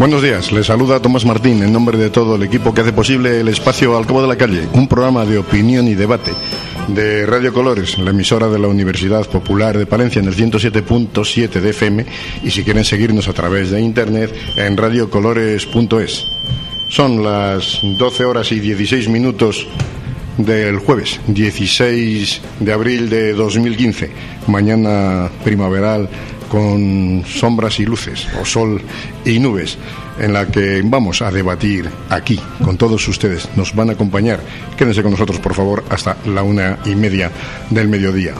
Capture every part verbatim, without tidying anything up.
Buenos días, les saluda Tomás Martín en nombre de todo el equipo que hace posible el espacio Al Cabo de la Calle, un programa de opinión y debate de Radio Colores, la emisora de la Universidad Popular de Palencia en el ciento siete punto siete de F M, y si quieren seguirnos a través de internet en radio colores punto es. Son las doce horas y dieciséis minutos del jueves dieciséis de abril de dos mil quince, mañana primaveral con sombras y luces, o sol y nubes, en la que vamos a debatir aquí con todos ustedes. Nos van a acompañar. Quédense con nosotros, por favor, hasta la una y media del mediodía.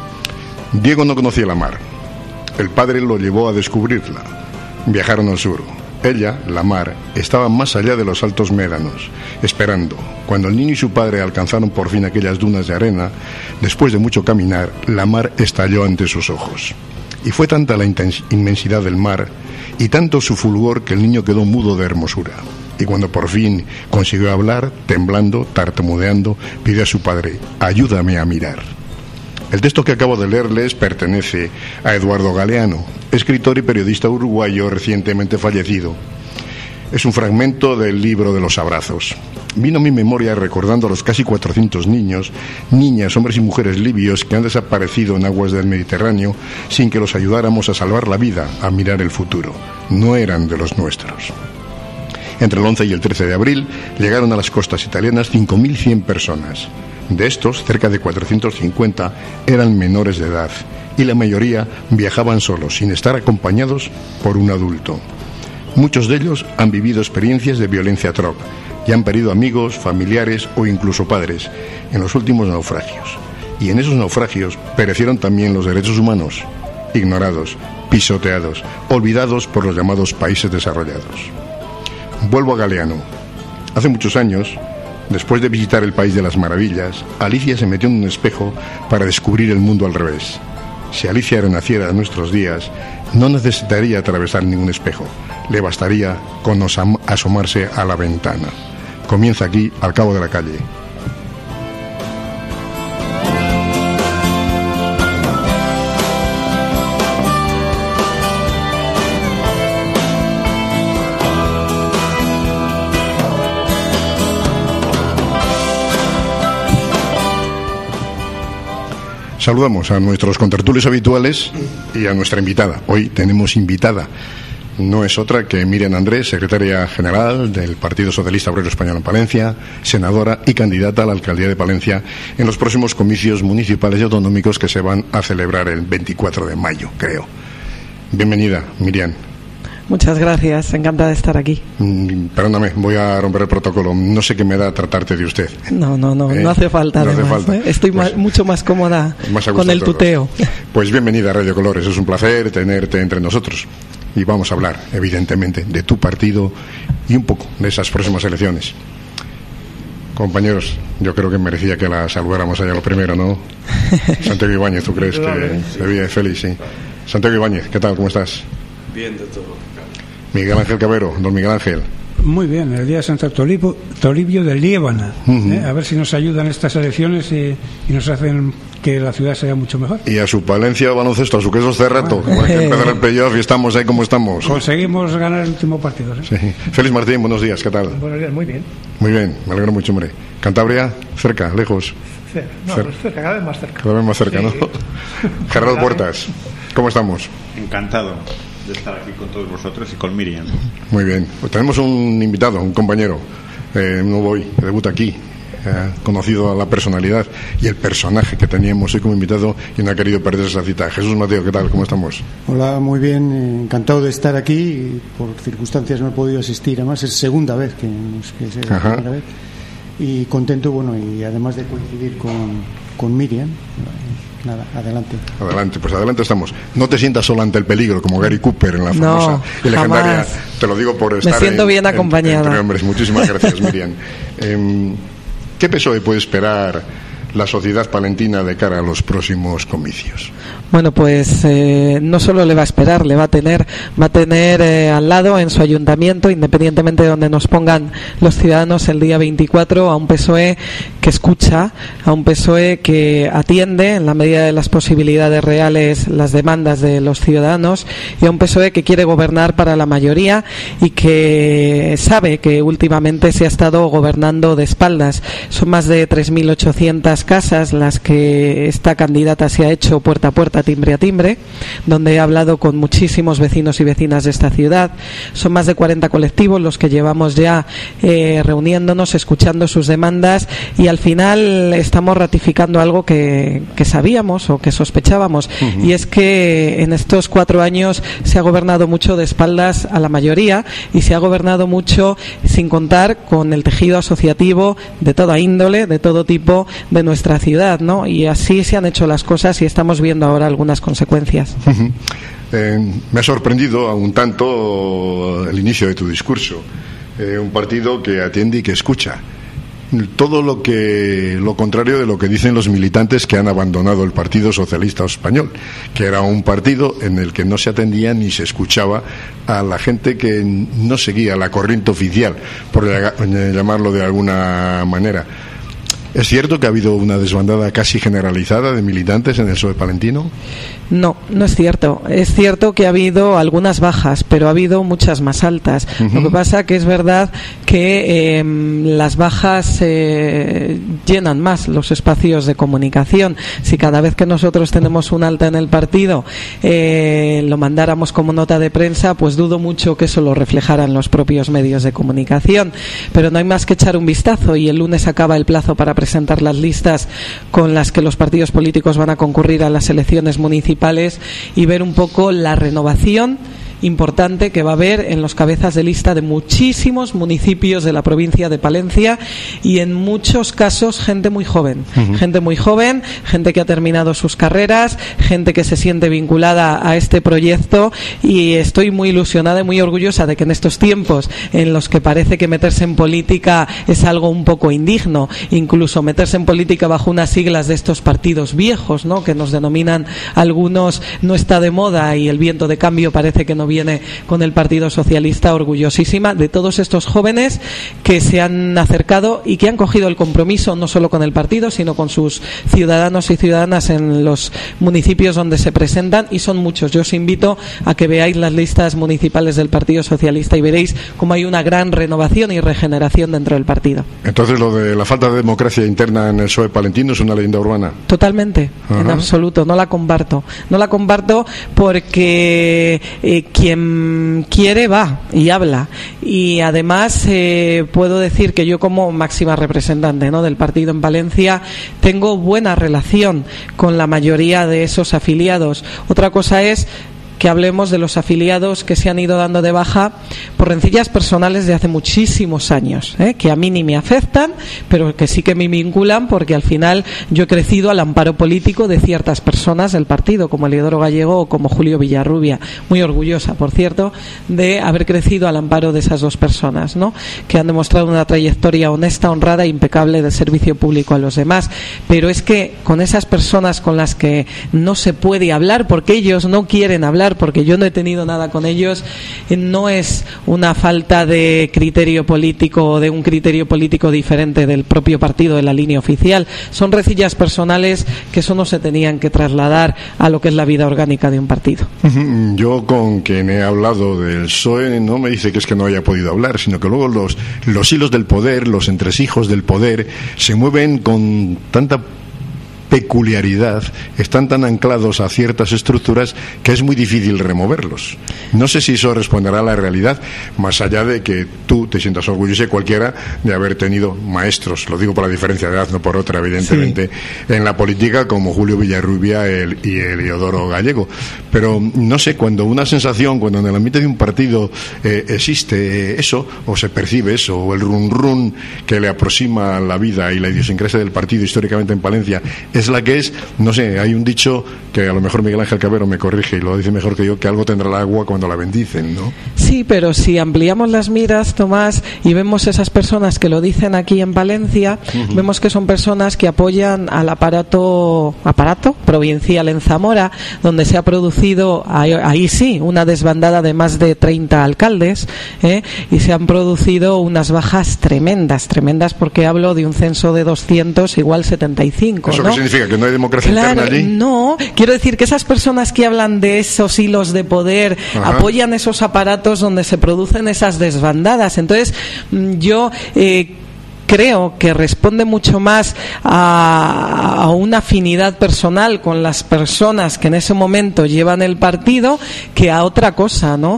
Diego no conocía la mar. El padre lo llevó a descubrirla. Viajaron al sur. Ella, la mar, estaba más allá de los altos médanos, esperando. Cuando el niño y su padre alcanzaron por fin aquellas dunas de arena, después de mucho caminar, la mar estalló ante sus ojos. Y fue tanta la inmensidad del mar y tanto su fulgor que el niño quedó mudo de hermosura. Y cuando por fin consiguió hablar, temblando, tartamudeando, pidió a su padre: ayúdame a mirar. El texto que acabo de leerles pertenece a Eduardo Galeano, escritor y periodista uruguayo recientemente fallecido. Es un fragmento del libro de los abrazos. Vino a mi memoria recordando a los casi cuatrocientos niños, niñas, hombres y mujeres libios que han desaparecido en aguas del Mediterráneo sin que los ayudáramos a salvar la vida, a mirar el futuro. No eran de los nuestros. Entre el once y el trece de abril llegaron a las costas italianas cinco mil cien personas. De estos, cerca de cuatrocientos cincuenta eran menores de edad y la mayoría viajaban solos, sin estar acompañados por un adulto. Muchos de ellos han vivido experiencias de violencia atroz y han perdido amigos, familiares o incluso padres en los últimos naufragios. Y en esos naufragios perecieron también los derechos humanos, ignorados, pisoteados, olvidados por los llamados países desarrollados. Vuelvo a Galeano. Hace muchos años, después de visitar el País de las Maravillas, Alicia se metió en un espejo para descubrir el mundo al revés. Si Alicia renaciera en nuestros días, no necesitaría atravesar ningún espejo. Le bastaría con asomarse a la ventana. Comienza aquí Al Cabo de la Calle. Saludamos a nuestros contertulios habituales y a nuestra invitada. Hoy tenemos invitada. No es otra que Miriam Andrés, secretaria general del Partido Socialista Obrero Español en Palencia, senadora y candidata a la alcaldía de Palencia en los próximos comicios municipales y autonómicos que se van a celebrar el veinticuatro de mayo, creo. Bienvenida, Miriam. Muchas gracias, encantada de estar aquí. Mm, perdóname, voy a romper el protocolo. No sé qué me da tratarte de usted. No, no, no, ¿Eh? no hace falta. No además, hace falta. ¿eh? Estoy pues, más, mucho más cómoda más con el tuteo. Pues bienvenida a Radio Colores, es un placer tenerte entre nosotros. Y vamos a hablar, evidentemente, de tu partido y un poco de esas próximas elecciones. Compañeros, yo creo que merecía que la saludáramos allá lo primero, ¿no? Santiago Ibáñez, ¿tú crees que se veía feliz? Sí. Santiago Ibáñez, ¿qué tal? ¿Cómo estás? Bien, de todo. Miguel Ángel Cabero, don Miguel Ángel. Muy bien, el día de Santo Toribio, Toribio de Liébana. Uh-huh. ¿eh? A ver si nos ayudan estas elecciones y, y nos hacen que la ciudad sea mucho mejor. Y a su Palencia baloncesto, a su queso Cerrato. Bueno. Hay que empezar el playoff y estamos ahí como estamos. Conseguimos ganar el último partido. ¿eh? Sí. Félix Martín, buenos días, ¿qué tal? Buenos días, muy bien. Muy bien, me alegro mucho, hombre. Cantabria, cerca, lejos. Cerca, no, Cer- pues cerca, cada vez más cerca. Cada vez más cerca, sí. ¿No? Gerardo Puertas, ¿cómo estamos? Encantado de estar aquí con todos vosotros y con Miriam. Muy bien, pues tenemos un invitado, un compañero, eh, nuevo hoy, que debuta aquí, eh, conocido a la personalidad y el personaje que teníamos hoy como invitado y no ha querido perder esa cita. Jesús Mateo, ¿qué tal? ¿Cómo estamos? Hola, muy bien, eh, encantado de estar aquí y por circunstancias no he podido asistir, además es segunda vez que, que es la primera vez y contento, bueno, y además de coincidir con, con Miriam. Nada, adelante. Adelante, pues adelante estamos. No te sientas sola ante el peligro, como Gary Cooper en la famosa no, y legendaria. Jamás. Te lo digo por estar. Me siento en, bien acompañada. En, entre hombres. Muchísimas gracias, Miriam. Eh, ¿Qué P S O E puede esperar la sociedad palentina de cara a los próximos comicios? Bueno, pues eh, no solo le va a esperar, le va a tener, va a tener eh, al lado en su ayuntamiento, independientemente de donde nos pongan los ciudadanos el día veinticuatro, a un P S O E que escucha, a un P S O E que atiende en la medida de las posibilidades reales las demandas de los ciudadanos, y a un P S O E que quiere gobernar para la mayoría y que sabe que últimamente se ha estado gobernando de espaldas. Son más de tres mil ochocientas casas las que esta candidata se ha hecho puerta a puerta, timbre a timbre, donde he hablado con muchísimos vecinos y vecinas de esta ciudad. Son más de cuarenta colectivos los que llevamos ya eh, reuniéndonos, escuchando sus demandas, y al final estamos ratificando algo que, que sabíamos o que sospechábamos, uh-huh. y es que en estos cuatro años se ha gobernado mucho de espaldas a la mayoría, y se ha gobernado mucho sin contar con el tejido asociativo de toda índole, de todo tipo de nuestra ciudad, ¿no? Y así se han hecho las cosas y estamos viendo ahora algunas consecuencias. Uh-huh. eh, me ha sorprendido a un tanto el inicio de tu discurso. Eh, un partido que atiende y que escucha. Todo lo que lo contrario de lo que dicen los militantes que han abandonado el Partido Socialista Español, que era un partido en el que no se atendía ni se escuchaba a la gente que no seguía la corriente oficial, por llamarlo de alguna manera. ¿Es cierto que ha habido una desbandada casi generalizada de militantes en el P S O E palentino? No, no es cierto. Es cierto que ha habido algunas bajas, pero ha habido muchas más altas. Uh-huh. Lo que pasa que es verdad que eh, las bajas eh, llenan más los espacios de comunicación. Si cada vez que nosotros tenemos un alta en el partido eh, lo mandáramos como nota de prensa, pues dudo mucho que eso lo reflejaran los propios medios de comunicación. Pero no hay más que echar un vistazo, y el lunes acaba el plazo para presentar las listas con las que los partidos políticos van a concurrir a las elecciones municipales, y ver un poco la renovación importante que va a haber en los cabezas de lista de muchísimos municipios de la provincia de Palencia, y en muchos casos gente muy joven, uh-huh. gente muy joven, gente que ha terminado sus carreras, gente que se siente vinculada a este proyecto, y estoy muy ilusionada y muy orgullosa de que en estos tiempos en los que parece que meterse en política es algo un poco indigno, incluso meterse en política bajo unas siglas de estos partidos viejos, ¿no?, que nos denominan algunos, no está de moda, y el viento de cambio parece que no viene con el Partido Socialista. Orgullosísima de todos estos jóvenes que se han acercado y que han cogido el compromiso no solo con el partido, sino con sus ciudadanos y ciudadanas en los municipios donde se presentan, y son muchos. Yo os invito a que veáis las listas municipales del Partido Socialista y veréis cómo hay una gran renovación y regeneración dentro del partido. Entonces, lo de la falta de democracia interna en el P S O E palentino es una leyenda urbana. Totalmente, uh-huh. en absoluto, no la comparto. No la comparto porque eh, quien quiere va y habla, y además eh, puedo decir que yo, como máxima representante, ¿no?, del partido en Palencia, tengo buena relación con la mayoría de esos afiliados. Otra cosa es que hablemos de los afiliados que se han ido dando de baja por rencillas personales de hace muchísimos años, ¿eh? que a mí ni me afectan, pero que sí que me vinculan, porque al final yo he crecido al amparo político de ciertas personas del partido, como Eliodoro Gallego o como Julio Villarrubia. Muy orgullosa, por cierto, de haber crecido al amparo de esas dos personas, ¿no?, que han demostrado una trayectoria honesta, honrada e impecable de servicio público a los demás. Pero es que con esas personas con las que no se puede hablar, porque ellos no quieren hablar, porque yo no he tenido nada con ellos, no es una falta de criterio político o de un criterio político diferente del propio partido, de la línea oficial. Son rencillas personales que eso no se tenían que trasladar a lo que es la vida orgánica de un partido. Yo, con quien he hablado del P S O E, no me dice que es que no haya podido hablar, sino que luego los, los hilos del poder, los entresijos del poder, se mueven con tanta peculiaridad, están tan anclados a ciertas estructuras que es muy difícil removerlos. No sé si eso responderá a la realidad, más allá de que tú te sientas orgulloso, cualquiera, de haber tenido maestros, lo digo por la diferencia de edad, no por otra, evidentemente, sí, en la política, como Julio Villarrubia el, y Eliodoro Gallego. Pero no sé, cuando una sensación, cuando en el ambiente de un partido eh, existe eso, o se percibe eso, o el run run que le aproxima la vida y la idiosincrasia del partido históricamente en Palencia es la que es, no sé, hay un dicho que a lo mejor Miguel Ángel Cabero me corrige y lo dice mejor que yo, que algo tendrá el agua cuando la bendicen, ¿no? Sí, pero si ampliamos las miras, Tomás, y vemos esas personas que lo dicen aquí en Palencia, uh-huh. vemos que son personas que apoyan al aparato aparato provincial en Zamora, donde se ha producido, ahí, ahí sí, una desbandada de más de treinta alcaldes, ¿eh? y se han producido unas bajas tremendas, tremendas porque hablo de un censo de doscientos, igual setenta y cinco. ¿Eso ¿no? qué significa? ¿Que no hay democracia claro, interna allí? No, quiero decir que esas personas que hablan de esos hilos de poder Ajá. apoyan esos aparatos donde se producen esas desbandadas. Entonces, yo eh, creo que responde mucho más a, a una afinidad personal con las personas que en ese momento llevan el partido que a otra cosa, ¿no?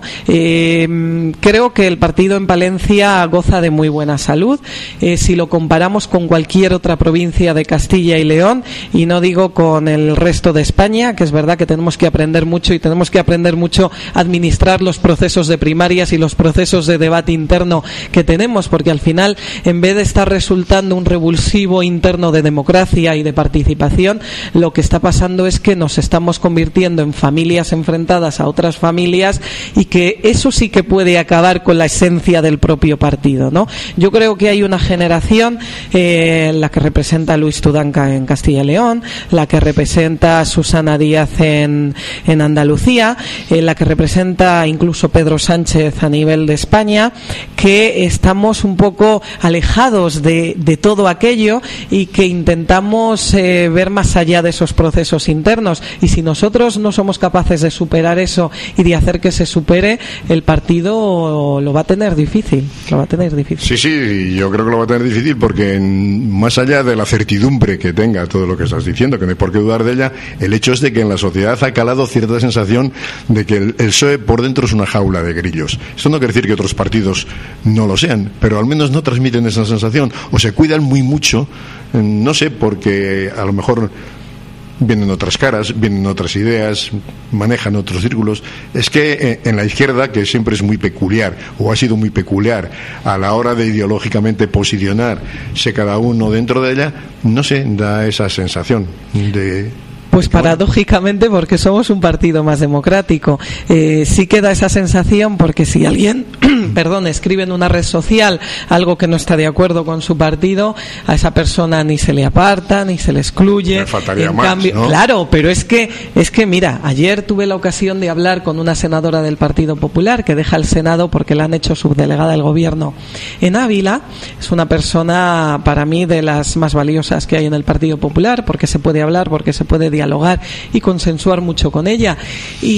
Eh, creo que el partido en Palencia goza de muy buena salud. Eh, si lo comparamos con cualquier otra provincia de Castilla y León, y no digo con el resto de España, que es verdad que tenemos que aprender mucho y tenemos que aprender mucho a administrar los procesos de primarias y los procesos de debate interno que tenemos, porque al final, en vez de estar resultando un revulsivo interno de democracia y de participación, lo que está pasando es que nos estamos convirtiendo en familias enfrentadas a otras familias, y que eso sí que puede acabar con la esencia del propio partido, ¿no? Yo creo que hay una generación, eh, la que representa Luis Tudanca en Castilla y León, la que representa Susana Díaz en, en Andalucía, eh, la que representa incluso Pedro Sánchez a nivel de España, que estamos un poco alejados de, de todo aquello, y que intentamos eh, ver más allá de esos procesos internos. Y si nosotros no somos capaces de superar eso y de hacer que se supere, el partido lo va a tener difícil. Lo va a tener difícil. Sí, sí, yo creo que lo va a tener difícil porque en, más allá de la certidumbre que tenga todo lo que estás diciendo, que no hay por qué dudar de ella, el hecho es de que en la sociedad ha calado cierta sensación de que el, el P S O E por dentro es una jaula de grillos. Esto no quiere decir que otros partidos no lo sean, pero al menos no transmiten esa sensación, o se cuidan muy mucho, no sé, porque a lo mejor vienen otras caras, vienen otras ideas, manejan otros círculos. Es que en la izquierda, que siempre es muy peculiar, o ha sido muy peculiar a la hora de ideológicamente posicionarse cada uno dentro de ella, no sé, da esa sensación de... Pues paradójicamente, porque somos un partido más democrático. Eh, sí que da esa sensación, porque si alguien, perdón, escribe en una red social algo que no está de acuerdo con su partido, a esa persona ni se le aparta, ni se le excluye. Me faltaría en más, cambio, ¿no? Claro, pero es que, es que mira, ayer tuve la ocasión de hablar con una senadora del Partido Popular que deja el Senado porque la han hecho subdelegada del Gobierno en Ávila. Es una persona, para mí, de las más valiosas que hay en el Partido Popular, porque se puede hablar, porque se puede dialogar y consensuar mucho con ella, y,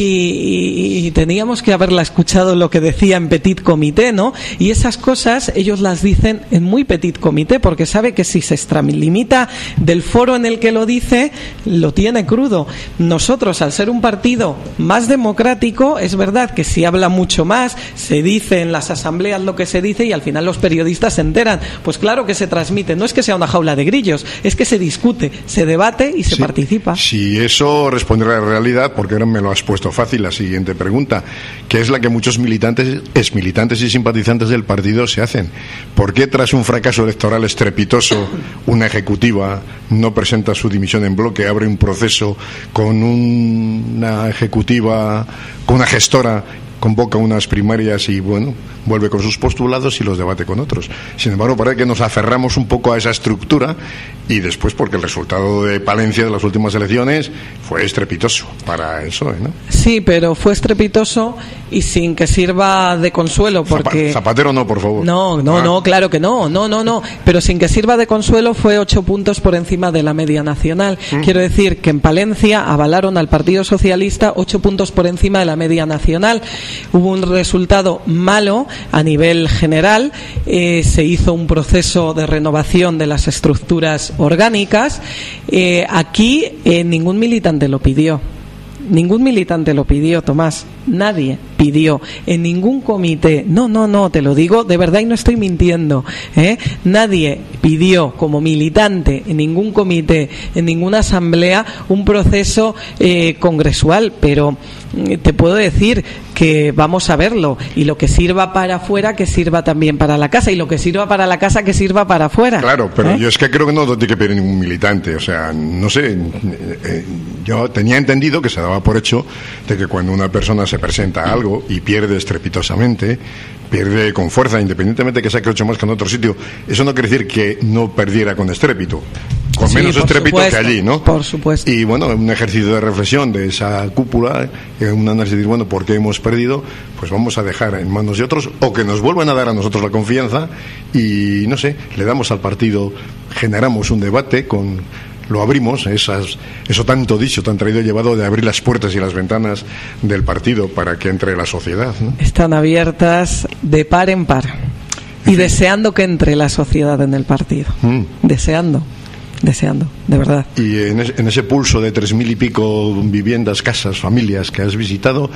y, y teníamos que haberla escuchado lo que decía en petit comité, ¿no? Y esas cosas ellos las dicen en muy petit comité, porque sabe que si se extralimita del foro en el que lo dice, lo tiene crudo. Nosotros, al ser un partido más democrático, es verdad que si habla mucho más, se dice en las asambleas lo que se dice, y al final los periodistas se enteran. Pues claro que se transmite, no es que sea una jaula de grillos, es que se discute, se debate y se sí, participa. Si eso respondiera a la realidad, porque ahora me lo has puesto fácil, la siguiente pregunta, que es la que muchos militantes, exmilitantes y simpatizantes del partido se hacen. ¿Por qué tras un fracaso electoral estrepitoso una ejecutiva no presenta su dimisión en bloque, abre un proceso con un, una ejecutiva, con una gestora, convoca unas primarias y, bueno, vuelve con sus postulados y los debate con otros? Sin embargo, parece que nos aferramos un poco a esa estructura, y después porque el resultado de Palencia de las últimas elecciones fue estrepitoso para el P S O E, ¿no? Sí, pero fue estrepitoso y sin que sirva de consuelo, porque... Zapatero no, por favor. No, no, ah. no, claro que no, no, no, no, pero sin que sirva de consuelo fue ocho puntos por encima de la media nacional. Mm. Quiero decir que en Palencia avalaron al Partido Socialista ocho puntos por encima de la media nacional. Hubo un resultado malo a nivel general, eh, se hizo un proceso de renovación de las estructuras orgánicas. Eh, aquí eh, ningún militante lo pidió. Ningún militante lo pidió, Tomás. Nadie pidió en ningún comité. No, no, no, te lo digo de verdad y no estoy mintiendo, ¿eh? Nadie pidió como militante en ningún comité, en ninguna asamblea, un proceso eh, congresual, pero te puedo decir que vamos a verlo, y lo que sirva para afuera que sirva también para la casa, y lo que sirva para la casa que sirva para afuera. Claro, pero ¿eh? yo es que creo que no lo tiene que pedir ningún militante, o sea, no sé, eh, yo tenía entendido que se daba por hecho de que cuando una persona se se presenta algo y pierde estrepitosamente, pierde con fuerza, independientemente de que saque ocho más que en otro sitio, eso no quiere decir que no perdiera con estrépito, con sí, menos estrépito supuesto, que allí, ¿no? Por supuesto. Y bueno, un ejercicio de reflexión de esa cúpula, un análisis de, bueno, ¿por qué hemos perdido? Pues vamos a dejar en manos de otros, o que nos vuelvan a dar a nosotros la confianza y, no sé, le damos al partido, generamos un debate con... lo abrimos, esas, eso tanto dicho, tan traído y llevado de abrir las puertas y las ventanas del partido para que entre la sociedad, ¿no? Están abiertas de par en par y deseando que entre la sociedad en el partido. Mm. Deseando. Deseando, de verdad. Y en, es, en ese pulso de tres mil y pico viviendas, casas, familias que has visitado,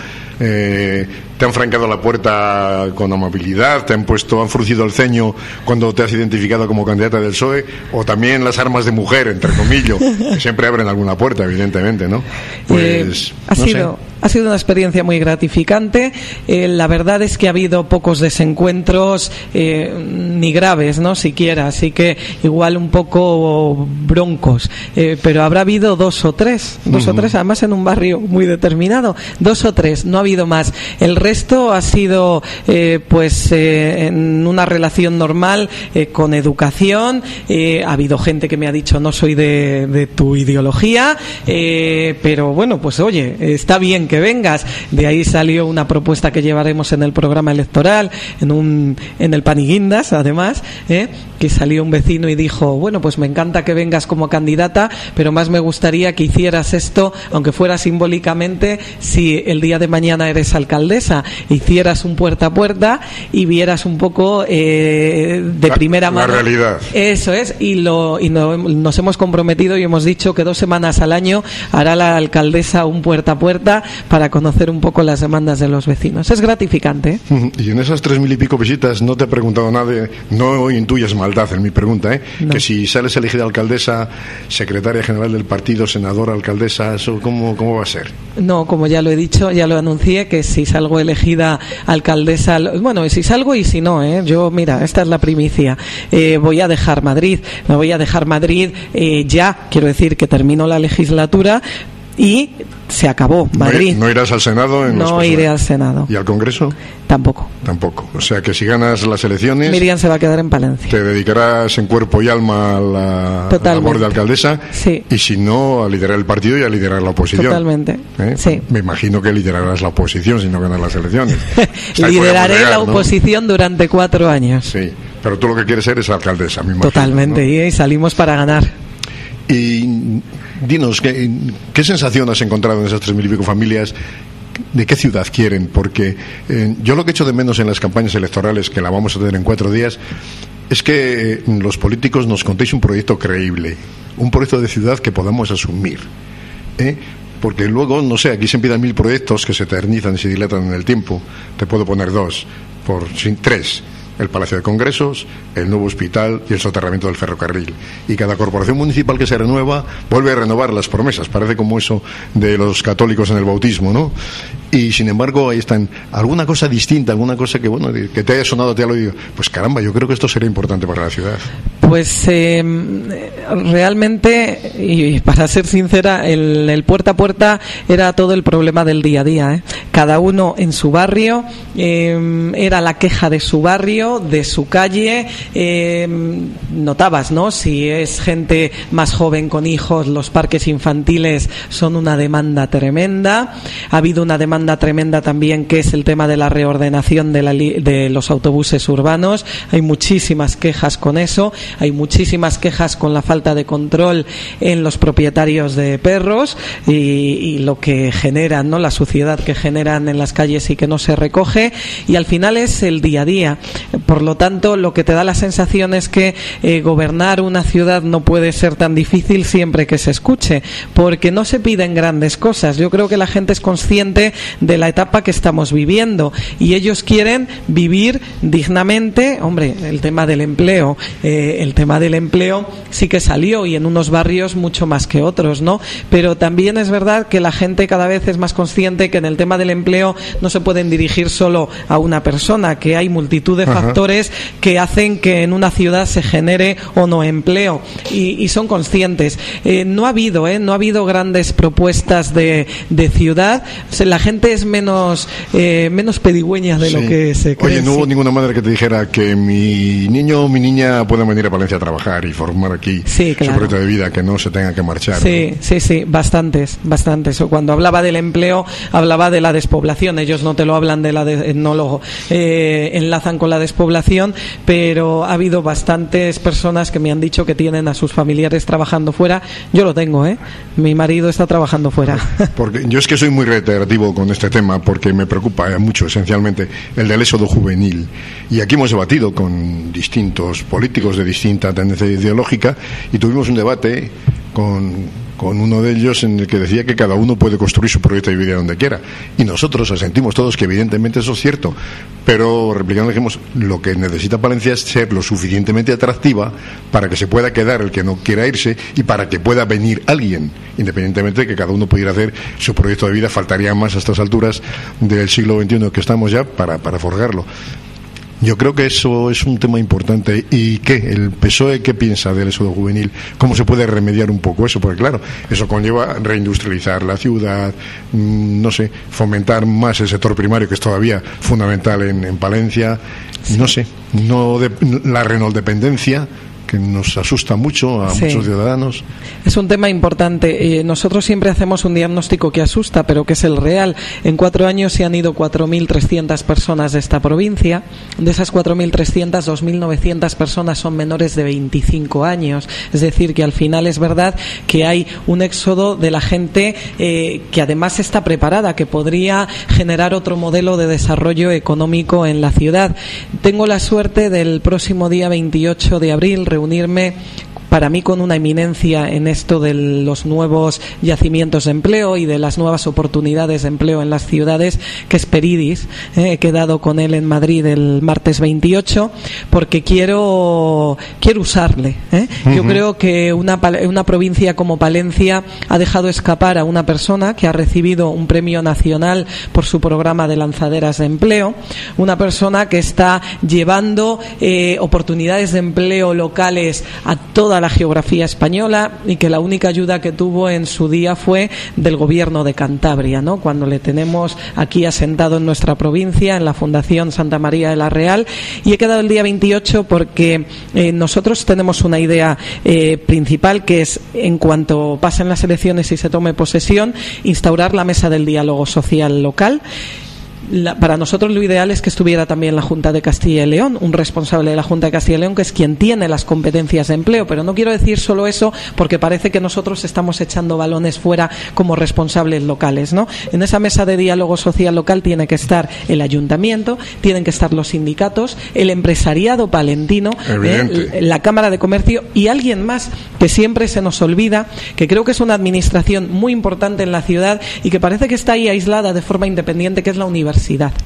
eh, te han francado la puerta con amabilidad, te han puesto, han fruncido el ceño cuando te has identificado como candidata del P S O E, o también las armas de mujer, entre comillas, que siempre abren alguna puerta, evidentemente, ¿no? Pues eh, ha no sido sé. Ha sido una experiencia muy gratificante. Eh, la verdad es que ha habido pocos desencuentros, eh, ni graves, ¿no? Siquiera, así que igual un poco broncos, eh, pero habrá habido dos o tres, dos uh-huh. o tres, además en un barrio muy determinado, dos o tres, no ha habido más. El resto ha sido, eh, pues, eh, en una relación normal, eh, con educación. Eh, ha habido gente que me ha dicho no soy de, de tu ideología, eh, pero bueno, pues oye, está bien que vengas. De ahí salió una propuesta que llevaremos en el programa electoral, en un en el Paniguindas, además, ¿eh? que salió un vecino y dijo, bueno, pues me encanta que vengas como candidata, pero más me gustaría que hicieras esto, aunque fuera simbólicamente, si el día de mañana eres alcaldesa, hicieras un puerta a puerta y vieras un poco eh, de la, primera mano la realidad. Eso es, y, lo, y no, nos hemos comprometido y hemos dicho que dos semanas al año hará la alcaldesa un puerta a puerta para conocer un poco las demandas de los vecinos. Es gratificante, ¿eh? Y en esas tres mil y pico visitas no te he preguntado nada, de, no intuyas maldad en mi pregunta, ¿eh? No. Que si sales elegida alcaldesa, secretaria general del partido, senadora, alcaldesa, ¿eso cómo, cómo va a ser? No, como ya lo he dicho, ya lo anuncié, que si salgo elegida alcaldesa, bueno, si salgo y si no, ¿eh? Yo, mira, esta es la primicia, eh, voy a dejar Madrid, me voy a dejar Madrid eh, ya, quiero decir que termino la legislatura y se acabó Madrid. ¿No, no irás al Senado? En no iré al Senado. ¿Y al Congreso? Tampoco. Tampoco. O sea que si ganas las elecciones, Miriam se va a quedar en Palencia. Te dedicarás en cuerpo y alma a la, a la labor de alcaldesa. Sí. Y si no, a liderar el partido y a liderar la oposición. Totalmente. ¿Eh? Sí. Me imagino que liderarás la oposición si no ganas las elecciones. Lideraré llegar, la ¿no? oposición durante cuatro años. Sí. Pero tú lo que quieres ser es alcaldesa, me imagino. Totalmente. ¿No? Y salimos para ganar. Y dinos, ¿qué, qué sensación has encontrado en esas tres mil y pico familias? ¿De qué ciudad quieren? Porque eh, yo lo que echo de menos en las campañas electorales, que la vamos a tener en cuatro días, es que eh, los políticos nos contéis un proyecto creíble, un proyecto de ciudad que podamos asumir, ¿eh? Porque luego, no sé, aquí se empiezan mil proyectos que se eternizan y se dilatan en el tiempo. Te puedo poner dos, por sin tres. El Palacio de Congresos, el nuevo hospital y el soterramiento del ferrocarril. Y cada corporación municipal que se renueva vuelve a renovar las promesas. Parece como eso de los católicos en el bautismo, ¿no? Y sin embargo ahí están. Alguna cosa distinta, alguna cosa que, bueno, que te haya sonado, te haya oído. Pues caramba, yo creo que esto sería importante para la ciudad. Pues eh, realmente, y para ser sincera, el, el puerta a puerta era todo el problema del día a día, ¿eh? Cada uno en su barrio, eh, era la queja de su barrio, de su calle. Eh, notabas, ¿no? Si es gente más joven con hijos, los parques infantiles son una demanda tremenda. Ha habido una demanda tremenda también, que es el tema de la reordenación de, la li- de los autobuses urbanos. Hay muchísimas quejas con eso. Hay muchísimas quejas con la falta de control en los propietarios de perros y, y lo que generan, ¿no? La suciedad que generan en las calles y que no se recoge. Y al final es el día a día. Por lo tanto, lo que te da la sensación es que eh, gobernar una ciudad no puede ser tan difícil siempre que se escuche, porque no se piden grandes cosas. Yo creo que la gente es consciente de la etapa que estamos viviendo y ellos quieren vivir dignamente. Hombre, el tema del empleo, eh, el tema del empleo sí que salió, y en unos barrios mucho más que otros, ¿no? Pero también es verdad que la gente cada vez es más consciente que en el tema del empleo no se pueden dirigir solo a una persona, que hay multitud de Ajá. factores que hacen que en una ciudad se genere o no empleo, y, y son conscientes. Eh, no ha habido, eh, no ha habido grandes propuestas de, de ciudad. O sea, la gente es menos eh, menos pedigüeña de sí. lo que se cree. Oye, no hubo sí. ninguna madre que te dijera que mi niño o mi niña pueden venir a Palencia a trabajar y formar aquí sí, claro. su proyecto de vida, que no se tenga que marchar. Sí, ¿no? sí, sí, bastantes, bastantes. Cuando hablaba del empleo, hablaba de la despoblación. Ellos no te lo hablan de la de, no lo eh, enlazan con la despoblación, pero ha habido bastantes personas que me han dicho que tienen a sus familiares trabajando fuera. Yo lo tengo, ¿eh? Mi marido está trabajando fuera. Porque yo es que soy muy reiterativo con este tema, porque me preocupa mucho, esencialmente, el del éxodo juvenil. Y aquí hemos debatido con distintos políticos de distinta tendencia ideológica y tuvimos un debate con con uno de ellos en el que decía que cada uno puede construir su proyecto de vida donde quiera, y nosotros asentimos todos que evidentemente eso es cierto, pero replicando dijimos, lo que necesita Palencia es ser lo suficientemente atractiva para que se pueda quedar el que no quiera irse y para que pueda venir alguien, independientemente de que cada uno pudiera hacer su proyecto de vida. Faltaría más a estas alturas del siglo veintiuno que estamos ya para, para forjarlo. Yo creo que eso es un tema importante. ¿Y qué? ¿El P S O E qué piensa del éxodo juvenil? ¿Cómo se puede remediar un poco eso? Porque claro, eso conlleva reindustrializar la ciudad, no sé, fomentar más el sector primario, que es todavía fundamental en, en Palencia, sí. no sé, no de, la renoldependencia, que nos asusta mucho a sí. muchos ciudadanos. Es un tema importante. Eh, nosotros siempre hacemos un diagnóstico que asusta, pero que es el real. En cuatro años se han ido cuatro mil trescientas personas de esta provincia. De esas cuatro mil trescientas, dos mil novecientas personas son menores de veinticinco años. Es decir, que al final es verdad que hay un éxodo de la gente eh, que además está preparada, que podría generar otro modelo de desarrollo económico en la ciudad. Tengo la suerte del próximo día veintiocho de abril reunirme, para mí, con una eminencia en esto de los nuevos yacimientos de empleo y de las nuevas oportunidades de empleo en las ciudades, que es Peridis. Eh, he quedado con él en Madrid el martes veintiocho, porque quiero quiero usarle. ¿eh? Uh-huh. Yo creo que una, una provincia como Palencia ha dejado escapar a una persona que ha recibido un premio nacional por su programa de lanzaderas de empleo, una persona que está llevando eh, oportunidades de empleo locales a toda la geografía española, y que la única ayuda que tuvo en su día fue del gobierno de Cantabria, ¿no? Cuando le tenemos aquí asentado en nuestra provincia, en la Fundación Santa María de la Real. Y he quedado el día veintiocho porque eh, nosotros tenemos una idea eh, principal, que es, en cuanto pasen las elecciones y se tome posesión, instaurar la mesa del diálogo social local. La, para nosotros lo ideal es que estuviera también la Junta de Castilla y León, un responsable de la Junta de Castilla y León, que es quien tiene las competencias de empleo. Pero no quiero decir solo eso, porque parece que nosotros estamos echando balones fuera como responsables locales, ¿no? En esa mesa de diálogo social local tiene que estar el ayuntamiento, tienen que estar los sindicatos, el empresariado palentino, eh, la Cámara de Comercio y alguien más que siempre se nos olvida, que creo que es una administración muy importante en la ciudad y que parece que está ahí aislada de forma independiente, que es la universidad.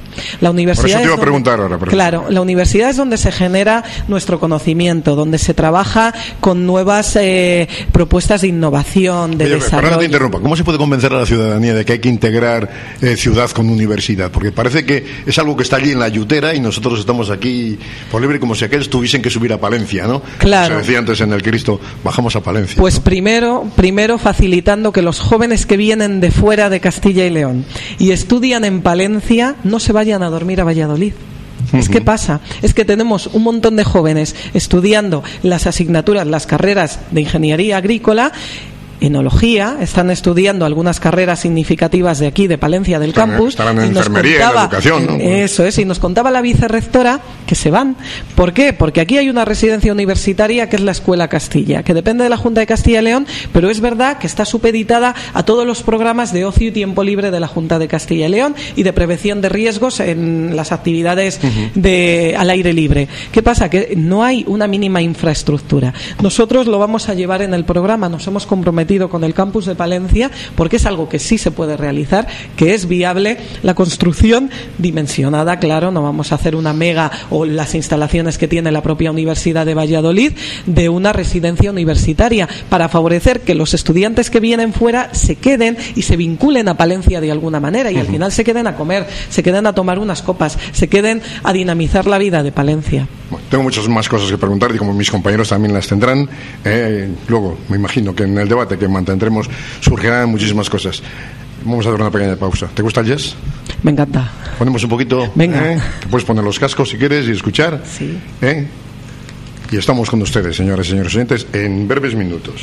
La universidad Por eso te iba es a preguntar ahora. Claro, la universidad es donde se genera nuestro conocimiento, donde se trabaja con nuevas eh, propuestas de innovación, de Oye, desarrollo. Perdón, te interrumpa. ¿Cómo se puede convencer a la ciudadanía de que hay que integrar eh, ciudad con universidad? Porque parece que es algo que está allí en la yutera y nosotros estamos aquí por libre, como si aquellos tuviesen que subir a Palencia, ¿no? Claro. Se decía antes en el Cristo, bajamos a Palencia. Pues ¿no? primero, primero facilitando que los jóvenes que vienen de fuera de Castilla y León y estudian en Palencia no se vayan a dormir a Valladolid. Es que pasa, es que tenemos un montón de jóvenes estudiando las asignaturas, las carreras de ingeniería agrícola, enología, están estudiando algunas carreras significativas de aquí, de Palencia, del están, campus. Estarán en y nos enfermería, contaba, en educación, ¿no? Eso es, y nos contaba la vicerrectora que se van. ¿Por qué? Porque aquí hay una residencia universitaria que es la Escuela Castilla, que depende de la Junta de Castilla y León, pero es verdad que está supeditada a todos los programas de ocio y tiempo libre de la Junta de Castilla y León y de prevención de riesgos en las actividades uh-huh. de, al aire libre. ¿Qué pasa? Que no hay una mínima infraestructura. Nosotros lo vamos a llevar en el programa, nos hemos comprometido comprometido con el campus de Palencia, porque es algo que sí se puede realizar, que es viable la construcción dimensionada, claro, no vamos a hacer una mega o las instalaciones que tiene la propia Universidad de Valladolid, de una residencia universitaria, para favorecer que los estudiantes que vienen fuera se queden y se vinculen a Palencia de alguna manera, y uh-huh. al final se queden a comer, se queden a tomar unas copas, se queden a dinamizar la vida de Palencia. Bueno, tengo muchas más cosas que preguntar y como mis compañeros también las tendrán, eh, luego me imagino que en el debate que mantendremos surgirán muchísimas cosas. Vamos a dar una pequeña pausa. ¿Te gusta el jazz? Me encanta. Ponemos un poquito. Venga. ¿eh? Te puedes poner los cascos si quieres y escuchar. Sí. ¿eh? Y estamos con ustedes, señoras y señores oyentes, en breves minutos.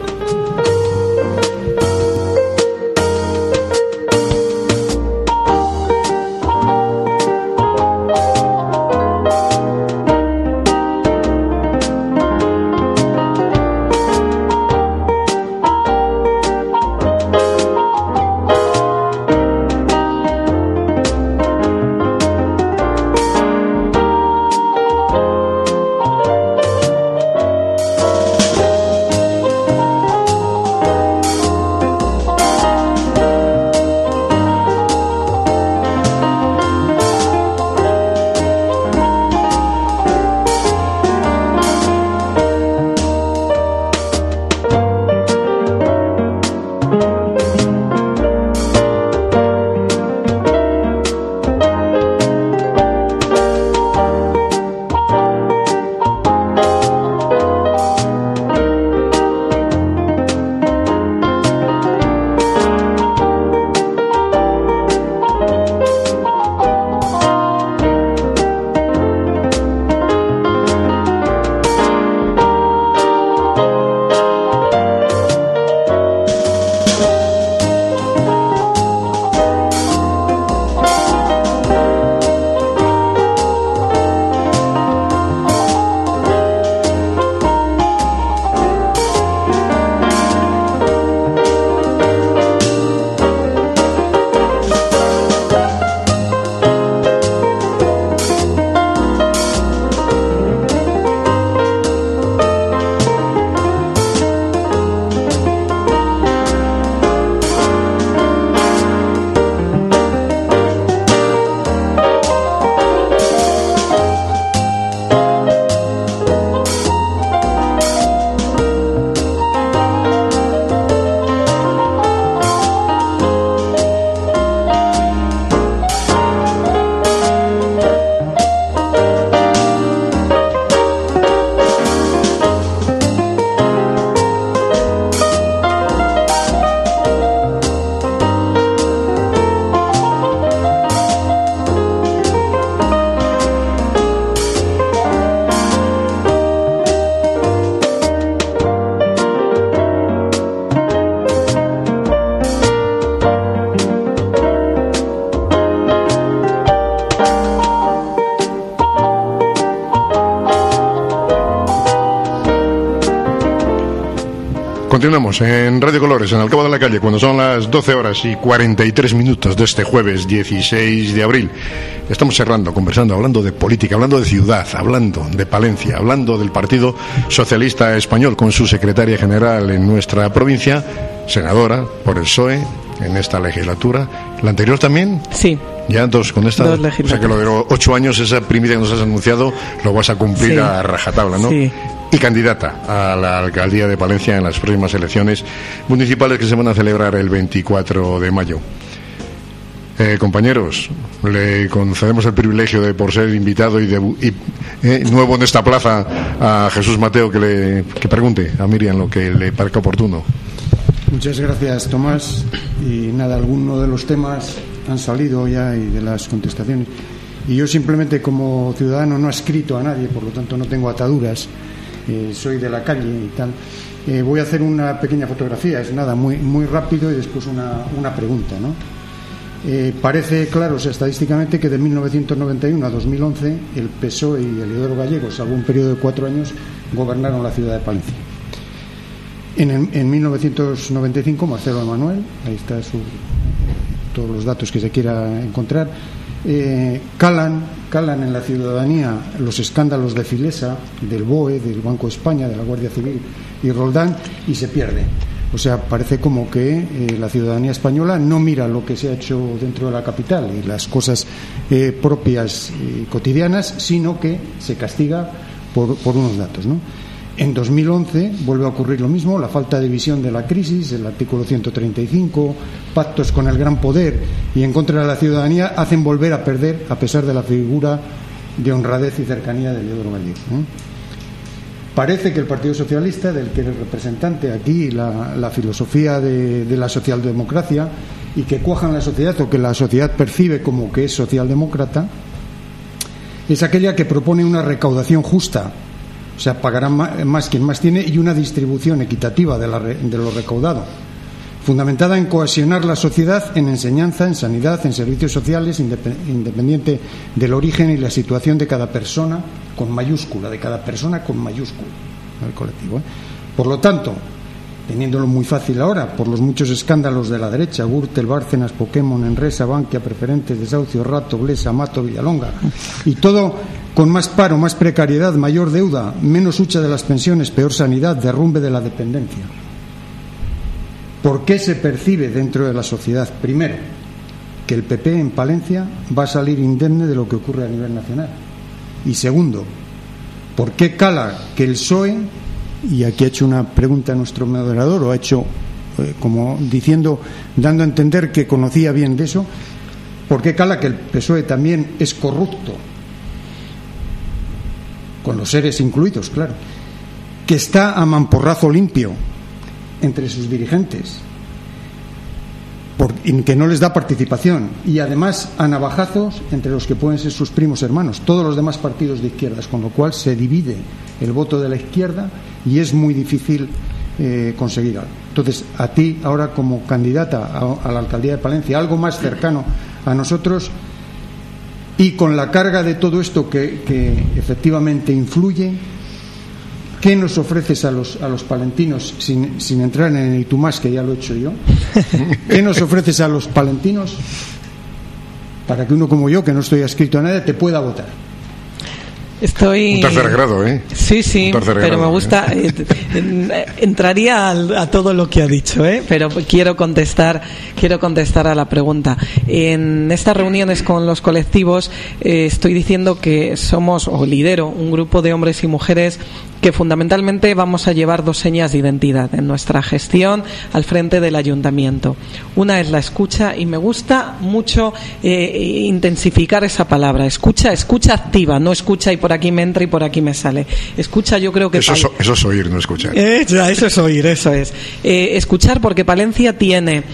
Continuamos en Radio Colores, en Alcaba de la Calle, cuando son las doce horas y cuarenta y tres minutos de este jueves dieciséis de abril. Estamos cerrando, conversando, hablando de política, hablando de ciudad, hablando de Palencia, hablando del Partido Socialista Español con su secretaria general en nuestra provincia, senadora por el P S O E en esta legislatura. ¿La anterior también? Sí. Ya dos con esta. Dos o sea que lo de los ocho años, esa primicia que nos has anunciado, lo vas a cumplir sí. a rajatabla, ¿no? Sí. Y candidata a la alcaldía de Palencia en las próximas elecciones municipales que se van a celebrar el veinticuatro de mayo. Eh, compañeros, le concedemos el privilegio de, por ser invitado y, de, y eh, nuevo en esta plaza, a Jesús Mateo que le que pregunte a Miriam lo que le parezca oportuno. Muchas gracias, Tomás. Y nada, algunos de los temas han salido ya y de las contestaciones. Y yo simplemente, como ciudadano, no he escrito a nadie, por lo tanto no tengo ataduras. Eh, soy de la calle y tal. Eh, voy a hacer una pequeña fotografía, es nada, muy, muy rápido y después una, una pregunta, ¿no? Eh, parece claro, o sea, estadísticamente, que de mil novecientos noventa y uno a dos mil once el P S O E y Eliodoro Gallego, salvo un periodo de cuatro años, gobernaron la ciudad de Palencia. En, el, en mil novecientos noventa y cinco, Marcelo Emanuel, ahí está su, todos los datos que se quiera encontrar. Eh, calan, calan en la ciudadanía los escándalos de Filesa, del B O E, del Banco de España, de la Guardia Civil y Roldán, y se pierde. O sea, parece como que eh, la ciudadanía española no mira lo que se ha hecho dentro de la capital y las cosas eh, propias y cotidianas, sino que se castiga por, por unos datos, ¿no? En dos mil once vuelve a ocurrir lo mismo, la falta de visión de la crisis, el artículo ciento treinta y cinco, pactos con el gran poder y en contra de la ciudadanía hacen volver a perder, a pesar de la figura de honradez y cercanía de Leodoro Gallego, ¿eh? Parece que el Partido Socialista, del que eres representante aquí, la, la filosofía de, de la socialdemocracia y que cuaja en la sociedad o que la sociedad percibe como que es socialdemócrata, es aquella que propone una recaudación justa, o sea, pagará más quien más tiene, y una distribución equitativa de, la, de lo recaudado, fundamentada en cohesionar la sociedad en enseñanza, en sanidad, en servicios sociales, independiente del origen y la situación de cada persona, con mayúscula, de cada persona con mayúscula, el colectivo, ¿eh? Por lo tanto, teniéndolo muy fácil ahora, por los muchos escándalos de la derecha, Gürtel, Bárcenas, Pokémon, Enresa, Bankia, Preferentes, Desahucio, Rato, Blesa, Mato, Villalonga, y todo con más paro, más precariedad, mayor deuda, menos hucha de las pensiones, peor sanidad, derrumbe de la dependencia. ¿Por qué se percibe dentro de la sociedad, primero, que el P P en Palencia va a salir indemne de lo que ocurre a nivel nacional? Y segundo, ¿por qué cala que el P S O E, y aquí ha hecho una pregunta a nuestro moderador, o ha hecho eh, como diciendo, dando a entender que conocía bien de eso, ¿por qué cala que el P S O E también es corrupto? Con los seres incluidos, claro, que está a mamporrazo limpio entre sus dirigentes, por, que no les da participación, y además a navajazos entre los que pueden ser sus primos hermanos, todos los demás partidos de izquierdas, con lo cual se divide el voto de la izquierda y es muy difícil eh, conseguir algo. Entonces, a ti ahora como candidata a, a la alcaldía de Palencia, algo más cercano a nosotros, y con la carga de todo esto que, que efectivamente influye, ¿qué nos ofreces a los, a los palentinos, sin, sin entrar en el y tú más, que ya lo he hecho yo? ¿Qué nos ofreces a los palentinos para que uno como yo, que no estoy adscrito a nada, te pueda votar? Estoy... Un tercer grado, ¿eh? Sí, sí, pero grado, me gusta... ¿eh? Entraría a, a todo lo que ha dicho, ¿eh? Pero quiero contestar, quiero contestar a la pregunta. En estas reuniones con los colectivos eh, estoy diciendo que somos, o lidero, un grupo de hombres y mujeres que fundamentalmente vamos a llevar dos señas de identidad en nuestra gestión al frente del ayuntamiento. Una es la escucha, y me gusta mucho eh, intensificar esa palabra. Escucha, escucha activa, no escucha y por aquí me entra y por aquí me sale. Escucha, yo creo que... Eso, es, eso es oír, no escuchar. Eh, ya, eso es oír, eso es. Eh, escuchar, porque Palencia tiene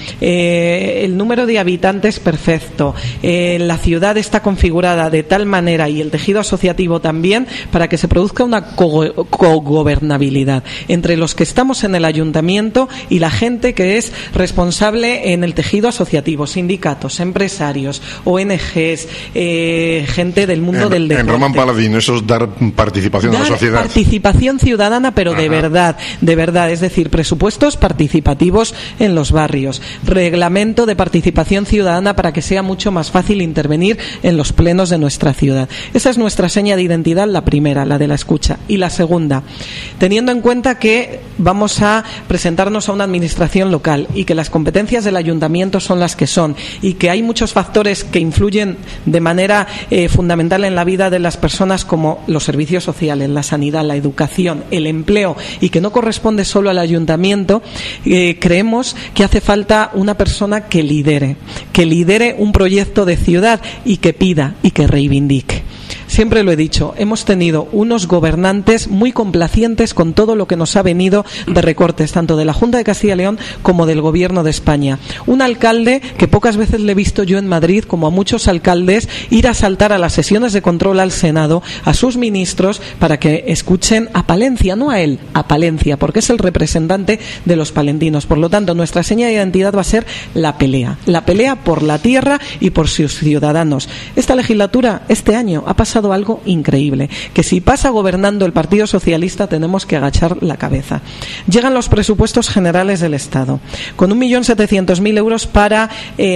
eh, el número de habitantes perfecto. Eh, la ciudad está configurada de tal manera, y el tejido asociativo también, para que se produzca una co cogobernabilidad entre los que estamos en el ayuntamiento y la gente que es responsable en el tejido asociativo, sindicatos, empresarios, O N Ges, eh, gente del mundo en, del deporte. En Román Paladino eso es dar participación dar a la sociedad. Participación ciudadana, pero Ajá. de verdad, de verdad, es decir, presupuestos participativos en los barrios, reglamento de participación ciudadana para que sea mucho más fácil intervenir en los plenos de nuestra ciudad. Esa es nuestra seña de identidad, la primera, la de la escucha. Y la segunda, teniendo en cuenta que vamos a presentarnos a una administración local y que las competencias del ayuntamiento son las que son, y que hay muchos factores que influyen de manera eh, fundamental en la vida de las personas, como los servicios sociales, la sanidad, la educación, el empleo, y que no corresponde solo al ayuntamiento, eh, creemos que hace falta una persona que lidere, que lidere un proyecto de ciudad y que pida y que reivindique. Siempre lo he dicho, hemos tenido unos gobernantes muy complacientes con todo lo que nos ha venido de recortes, tanto de la Junta de Castilla y León como del Gobierno de España. Un alcalde que pocas veces le he visto yo en Madrid, como a muchos alcaldes, ir a saltar a las sesiones de control al Senado, a sus ministros, para que escuchen a Palencia, no a él, a Palencia, porque es el representante de los palentinos. Por lo tanto, nuestra seña de identidad va a ser la pelea, la pelea por la tierra y por sus ciudadanos. Esta legislatura, este año, ha pasado algo increíble, que si pasa gobernando el Partido Socialista tenemos que agachar la cabeza. Llegan los presupuestos generales del Estado con un millón setecientos mil euros para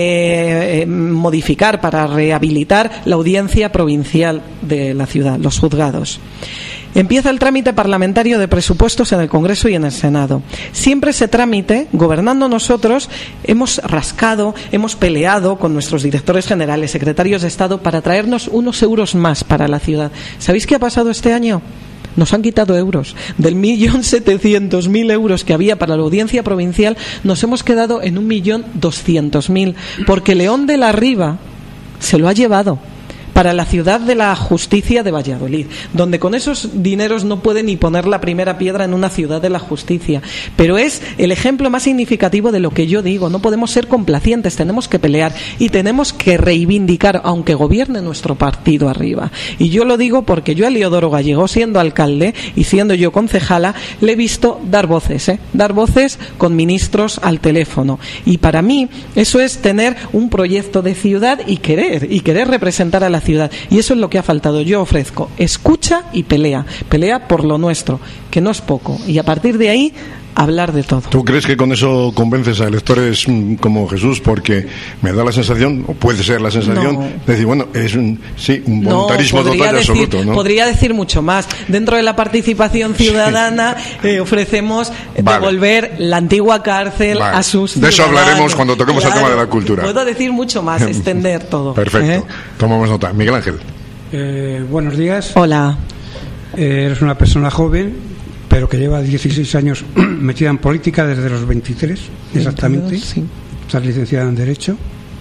eh, modificar, para rehabilitar la audiencia provincial de la ciudad, los juzgados. Empieza el trámite parlamentario de presupuestos en el Congreso y en el Senado. Siempre ese trámite, gobernando nosotros, hemos rascado, hemos peleado con nuestros directores generales, secretarios de Estado, para traernos unos euros más para la ciudad. ¿Sabéis qué ha pasado este año? Nos han quitado euros. Del millón setecientos mil euros que había para la audiencia provincial, nos hemos quedado en un millón doscientos mil, porque León de la Riva se lo ha llevado para la ciudad de la justicia de Valladolid, donde con esos dineros no puede ni poner la primera piedra en una ciudad de la justicia. Pero es el ejemplo más significativo de lo que yo digo. No podemos ser complacientes, tenemos que pelear y tenemos que reivindicar, aunque gobierne nuestro partido arriba. Y yo lo digo porque yo a Eliodoro Gallego, siendo alcalde y siendo yo concejala, le he visto dar voces, ¿eh? dar voces con ministros al teléfono. Y para mí eso es tener un proyecto de ciudad y querer, y querer representar a la ciudad, y eso es lo que ha faltado. Yo ofrezco escucha y pelea, pelea por lo nuestro, que no es poco, y a partir de ahí hablar de todo. ¿Tú crees que con eso convences a electores como Jesús? Porque me da la sensación, o puede ser la sensación, no. de decir, bueno, es un, sí, un voluntarismo no, total y decir, absoluto, ¿no? Podría decir mucho más. Dentro de la participación ciudadana sí. eh, ofrecemos vale. devolver la antigua cárcel vale. a sus ciudadanos. De eso hablaremos cuando toquemos claro, el tema de la cultura. Puedo decir mucho más, extender todo. Perfecto. ¿Eh? Tomamos nota. Miguel Ángel. Eh, buenos días. Hola. Eh, eres una persona joven, pero que lleva dieciséis años metida en política desde los veintitrés, exactamente. veintidós, sí. Estás licenciada en Derecho.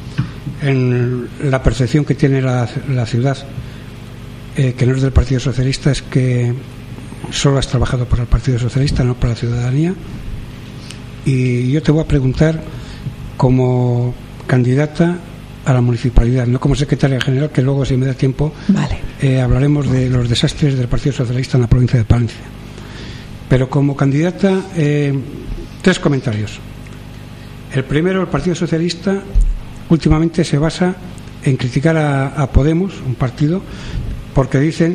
En la percepción que tiene la, la ciudad, eh, que no es del Partido Socialista, es que solo has trabajado para el Partido Socialista, no para la ciudadanía. Y yo te voy a preguntar, como candidata a la municipalidad, no como secretaria general, que luego, si me da tiempo, vale. eh, hablaremos de los desastres del Partido Socialista en la provincia de Palencia. Pero como candidata, eh, tres comentarios. El primero, el Partido Socialista últimamente se basa en criticar a, a Podemos, un partido, porque dicen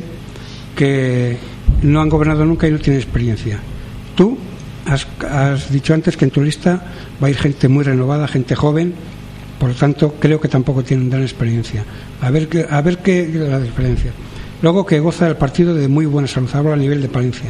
que no han gobernado nunca y no tienen experiencia. Tú has, has dicho antes que en tu lista va a ir gente muy renovada, gente joven, por lo tanto creo que tampoco tienen gran experiencia. A ver qué, a ver qué la diferencia. Luego, que goza el partido de muy buena salud, hablo a nivel de Palencia.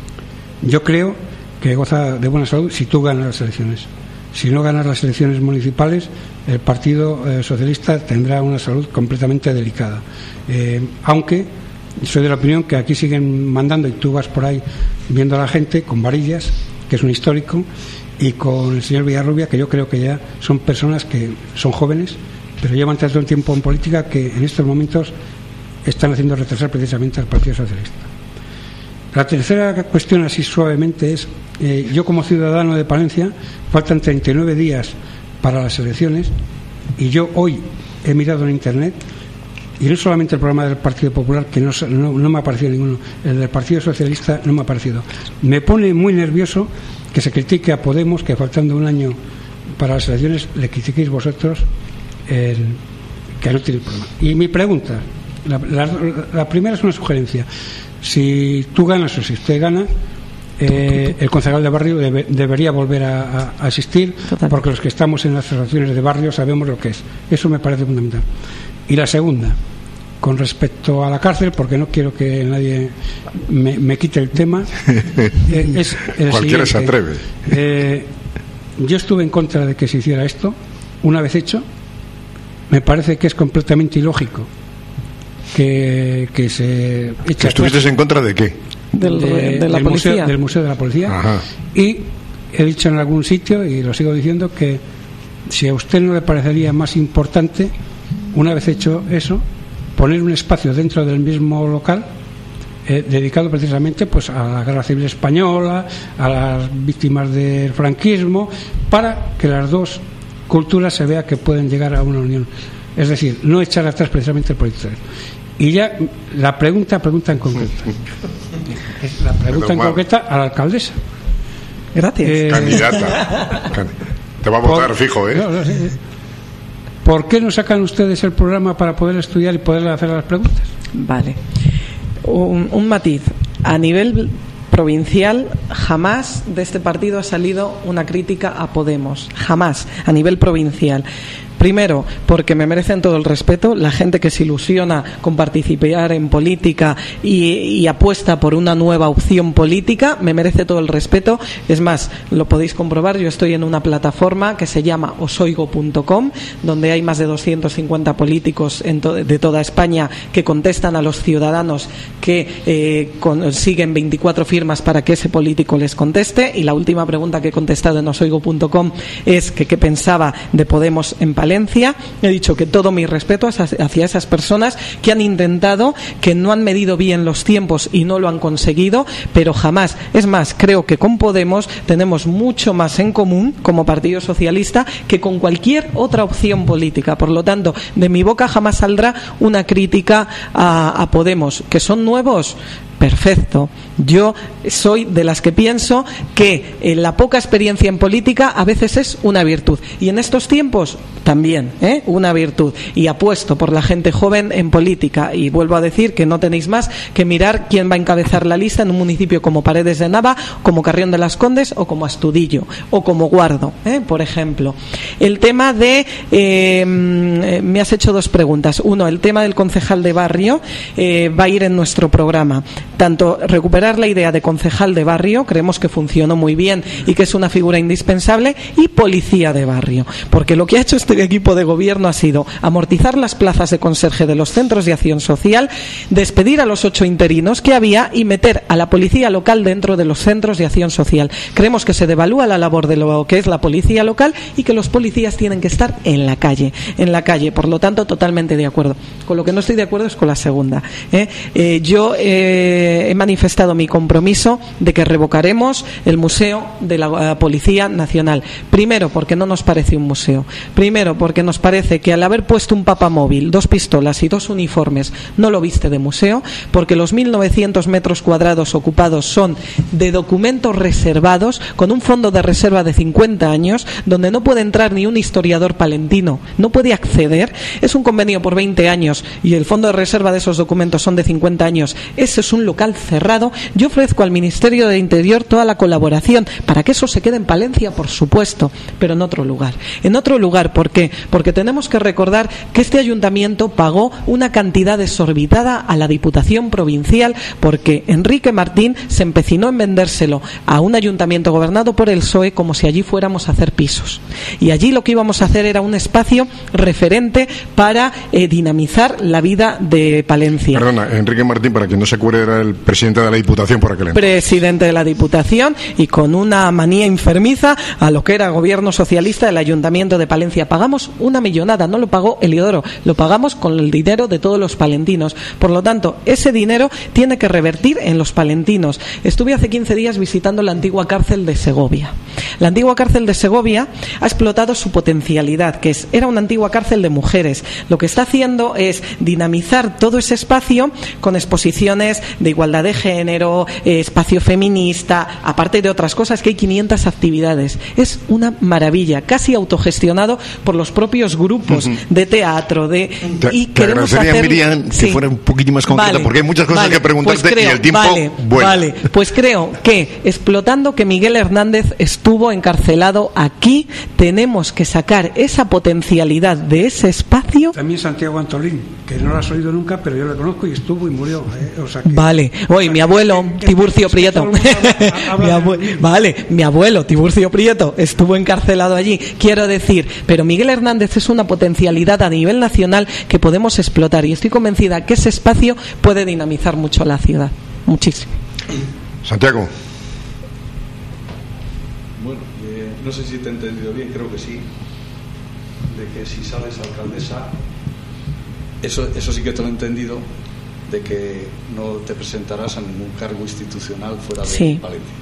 Yo creo que goza de buena salud si tú ganas las elecciones. Si no ganas las elecciones municipales, el Partido eh, Socialista tendrá una salud completamente delicada. Eh, aunque soy de la opinión que aquí siguen mandando, y tú vas por ahí viendo a la gente con Varillas, que es un histórico, y con el señor Villarrubia, que yo creo que ya son personas que son jóvenes, pero llevan tanto tiempo en política que en estos momentos están haciendo retrasar precisamente al Partido Socialista. La tercera cuestión, así suavemente, es eh, yo como ciudadano de Palencia, faltan treinta y nueve días para las elecciones, y yo hoy he mirado en internet, y no solamente el programa del Partido Popular, que no, no, no me ha parecido ninguno, el del Partido Socialista no me ha parecido. Me pone muy nervioso que se critique a Podemos, que faltando un año para las elecciones le critiquéis vosotros el, que no tiene problema. Y mi pregunta, la, la, la primera es una sugerencia. Si tú ganas o si usted gana, eh, el concejal de barrio debe, debería volver a, a, a asistir, Total. Porque los que estamos en las asociaciones de barrio sabemos lo que es. Eso me parece fundamental. Y la segunda, con respecto a la cárcel, porque no quiero que nadie me, me quite el tema, eh, es el cualquiera siguiente. Se atreve. Eh, yo estuve en contra de que se hiciera esto. Una vez hecho, me parece que es completamente ilógico que, que se eche ¿Que estuviste en contra de qué? Del, de, de la del policía. Museo, del Museo de la Policía. Ajá. Y he dicho en algún sitio, y lo sigo diciendo, que si a usted no le parecería más importante, una vez hecho eso, poner un espacio dentro del mismo local eh, dedicado precisamente pues a la Guerra Civil Española, a las víctimas del franquismo, para que las dos culturas se vea que pueden llegar a una unión. Es decir, no echar atrás precisamente el proyecto. Y ya la pregunta, pregunta en concreto. La pregunta en concreta a la alcaldesa. Gracias. Eh, Candidata. Te va a votar por, fijo, ¿eh? No, no, sí. ¿Por qué no sacan ustedes el programa para poder estudiar y poder hacer las preguntas? Vale. Un, un matiz. A nivel provincial, jamás de este partido ha salido una crítica a Podemos. Jamás. A nivel provincial. Primero, porque me merecen todo el respeto. La gente que se ilusiona con participar en política y, y apuesta por una nueva opción política, me merece todo el respeto. Es más, lo podéis comprobar, yo estoy en una plataforma que se llama osoigo punto com, donde hay más de doscientos cincuenta políticos en to- de toda España que contestan a los ciudadanos que eh, consiguen veinticuatro firmas para que ese político les conteste. Y la última pregunta que he contestado en osoigo punto com es que qué pensaba de Podemos en Palencia. He dicho que todo mi respeto hacia esas personas que han intentado, que no han medido bien los tiempos y no lo han conseguido, pero jamás. Es más, creo que con Podemos tenemos mucho más en común como Partido Socialista que con cualquier otra opción política. Por lo tanto, de mi boca jamás saldrá una crítica a, a Podemos. ¿Que son nuevos? Perfecto. Yo soy de las que pienso que eh, la poca experiencia en política a veces es una virtud. Y en estos tiempos también, ¿eh? una virtud. Y apuesto por la gente joven en política. Y vuelvo a decir que no tenéis más que mirar quién va a encabezar la lista en un municipio como Paredes de Nava, como Carrión de las Condes o como Astudillo o como Guardo, ¿eh? por ejemplo. El tema de... Eh, me has hecho dos preguntas. Uno, el tema del concejal de barrio eh, va a ir en nuestro programa. Tanto recuperar la idea de concejal de barrio, creemos que funcionó muy bien y que es una figura indispensable, y policía de barrio, porque lo que ha hecho este equipo de gobierno ha sido amortizar las plazas de conserje de los centros de acción social, despedir a los ocho interinos que había y meter a la policía local dentro de los centros de acción social. Creemos que se devalúa la labor de lo que es la policía local y que los policías tienen que estar en la calle, en la calle. Por lo tanto, totalmente de acuerdo. Con lo que no estoy de acuerdo es con la segunda. ¿eh? Eh, yo eh, he manifestado mi compromiso de que revocaremos el Museo de la uh, Policía Nacional. Primero, porque no nos parece un museo. Primero, porque nos parece que al haber puesto un papamóvil, dos pistolas y dos uniformes, no lo viste de museo, porque los mil novecientos metros cuadrados ocupados son de documentos reservados, con un fondo de reserva de cincuenta años, donde no puede entrar ni un historiador palentino, no puede acceder. Es un convenio por veinte años y el fondo de reserva de esos documentos son de cincuenta años. Ese es un local cerrado. Yo ofrezco al Ministerio de Interior toda la colaboración para que eso se quede en Palencia, por supuesto, pero en otro lugar. En otro lugar, ¿por qué? Porque tenemos que recordar que este ayuntamiento pagó una cantidad desorbitada a la Diputación Provincial porque Enrique Martín se empecinó en vendérselo a un ayuntamiento gobernado por el P S O E como si allí fuéramos a hacer pisos. Y allí lo que íbamos a hacer era un espacio referente para eh, dinamizar la vida de Palencia. Perdona, Enrique Martín, para quien no se acuerde, era el presidente de la Diputación por aquel entonces. Presidente de la Diputación, y con una manía enfermiza a lo que era gobierno socialista del Ayuntamiento de Palencia. Pagamos una millonada, no lo pagó Eliodoro, lo pagamos con el dinero de todos los palentinos. Por lo tanto, ese dinero tiene que revertir en los palentinos. Estuve hace quince días visitando la antigua cárcel de Segovia. La antigua cárcel de Segovia ha explotado su potencialidad, que es, era una antigua cárcel de mujeres. Lo que está haciendo es dinamizar todo ese espacio con exposiciones de igualdad de género, eh, espacio feminista, aparte de otras cosas, que hay quinientas actividades. Es una maravilla, casi autogestionado por los propios grupos uh-huh. de teatro. De, te, y te agradecería, hacer... Miriam, que sí. fuera un poquito más concreta, vale, porque hay muchas cosas vale, que preguntarte pues creo, y el tiempo vale, bueno. Vale, pues creo que, explotando que Miguel Hernández estuvo encarcelado aquí, tenemos que sacar esa potencialidad de ese espacio. También Santiago Antolín, que no lo has oído nunca, pero yo lo conozco y estuvo y murió. ¿eh? O sea que, vale, oye, mi abuelo, que, Tiburcio que, Prieto. Habla, habla mi abue- vale, mi abuelo, Tiburcio Prieto, estuvo encarcelado allí. Quiero decir, pero Miguel Hernández es una potencialidad a nivel nacional que podemos explotar, y estoy convencida que ese espacio puede dinamizar mucho la ciudad. Muchísimo. Santiago. Bueno, eh, no sé si te he entendido bien, creo que sí, de que si sales alcaldesa, eso, eso sí que te lo he entendido, de que no te presentarás a ningún cargo institucional fuera de sí. Valencia.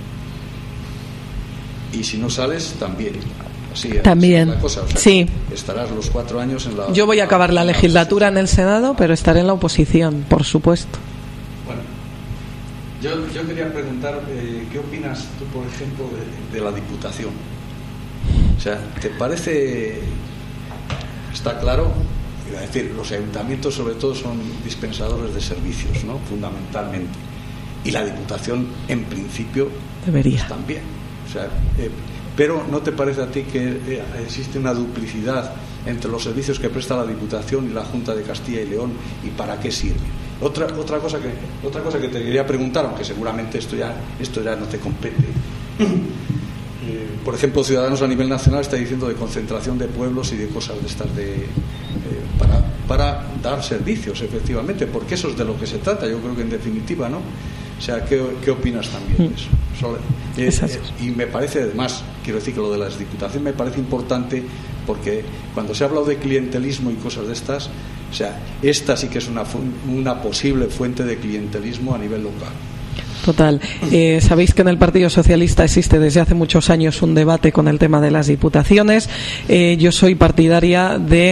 Y si no sales, también. Así, también. Así es la cosa. O sea, sí. Estarás los cuatro años en la... Yo voy a acabar la legislatura en el Senado, pero estaré en la oposición, por supuesto. Bueno, yo, yo quería preguntar, eh, ¿qué opinas tú, por ejemplo, de, de la Diputación? O sea, ¿te parece... Está claro... Es decir, los ayuntamientos sobre todo son dispensadores de servicios, ¿no? Fundamentalmente. Y la Diputación, en principio, debería pues, también. O sea, eh, pero ¿no te parece a ti que eh, existe una duplicidad entre los servicios que presta la Diputación y la Junta de Castilla y León, y para qué sirve? Otra otra cosa que otra cosa que te quería preguntar, aunque seguramente esto ya esto ya no te compete. Eh, por ejemplo, Ciudadanos a nivel nacional está diciendo de concentración de pueblos y de cosas de estas de eh, para para dar servicios, efectivamente, porque eso es de lo que se trata. Yo creo que en definitiva, ¿no? O sea, ¿qué, qué opinas también de eso? Solo, eh, eh, y me parece, además, quiero decir que lo de las diputaciones me parece importante, porque cuando se ha hablado de clientelismo y cosas de estas, o sea, esta sí que es una, una posible fuente de clientelismo a nivel local. Total. Eh, Sabéis que en el Partido Socialista existe desde hace muchos años un debate con el tema de las diputaciones. Eh, yo soy partidaria de,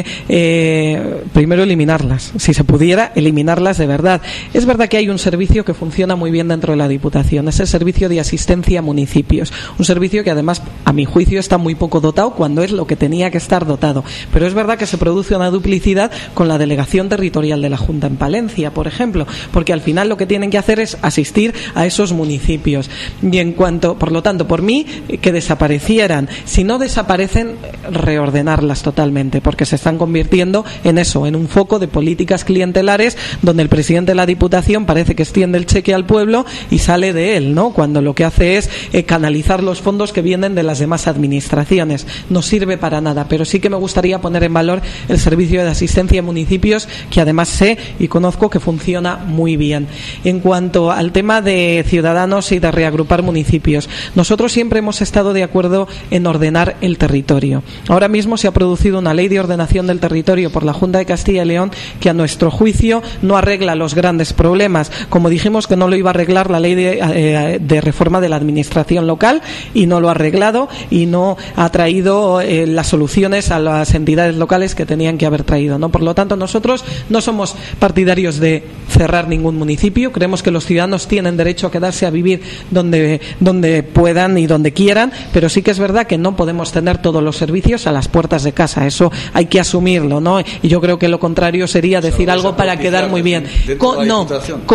eh, primero, eliminarlas. Si se pudiera, eliminarlas de verdad. Es verdad que hay un servicio que funciona muy bien dentro de la Diputación. Es el servicio de asistencia a municipios. Un servicio que, además, a mi juicio, está muy poco dotado cuando es lo que tenía que estar dotado. Pero es verdad que se produce una duplicidad con la delegación territorial de la Junta en Palencia, por ejemplo, porque al final lo que tienen que hacer es asistir a esos municipios. Y en cuanto, por lo tanto, por mí, que desaparecieran. Si no desaparecen, reordenarlas totalmente, porque se están convirtiendo en eso, en un foco de políticas clientelares donde el presidente de la Diputación parece que extiende el cheque al pueblo y sale de él, ¿no? Cuando lo que hace es eh, canalizar los fondos que vienen de las demás administraciones. No sirve para nada, pero sí que me gustaría poner en valor el servicio de asistencia a municipios, que además sé y conozco que funciona muy bien. En cuanto al tema de Ciudadanos y de reagrupar municipios, nosotros siempre hemos estado de acuerdo en ordenar el territorio. Ahora mismo se ha producido una ley de ordenación del territorio por la Junta de Castilla y León que, a nuestro juicio, no arregla los grandes problemas, como dijimos que no lo iba a arreglar la ley de, eh, de reforma de la administración local, y no lo ha arreglado y no ha traído eh, las soluciones a las entidades locales que tenían que haber traído, ¿no? Por lo tanto, nosotros no somos partidarios de cerrar ningún municipio. Creemos que los ciudadanos tienen derecho a quedarse a vivir donde, donde puedan y donde quieran, pero sí que es verdad que no podemos tener todos los servicios a las puertas de casa. Eso hay que asumirlo, ¿no? Y yo creo que lo contrario sería decir algo para quedar muy bien. Co- no,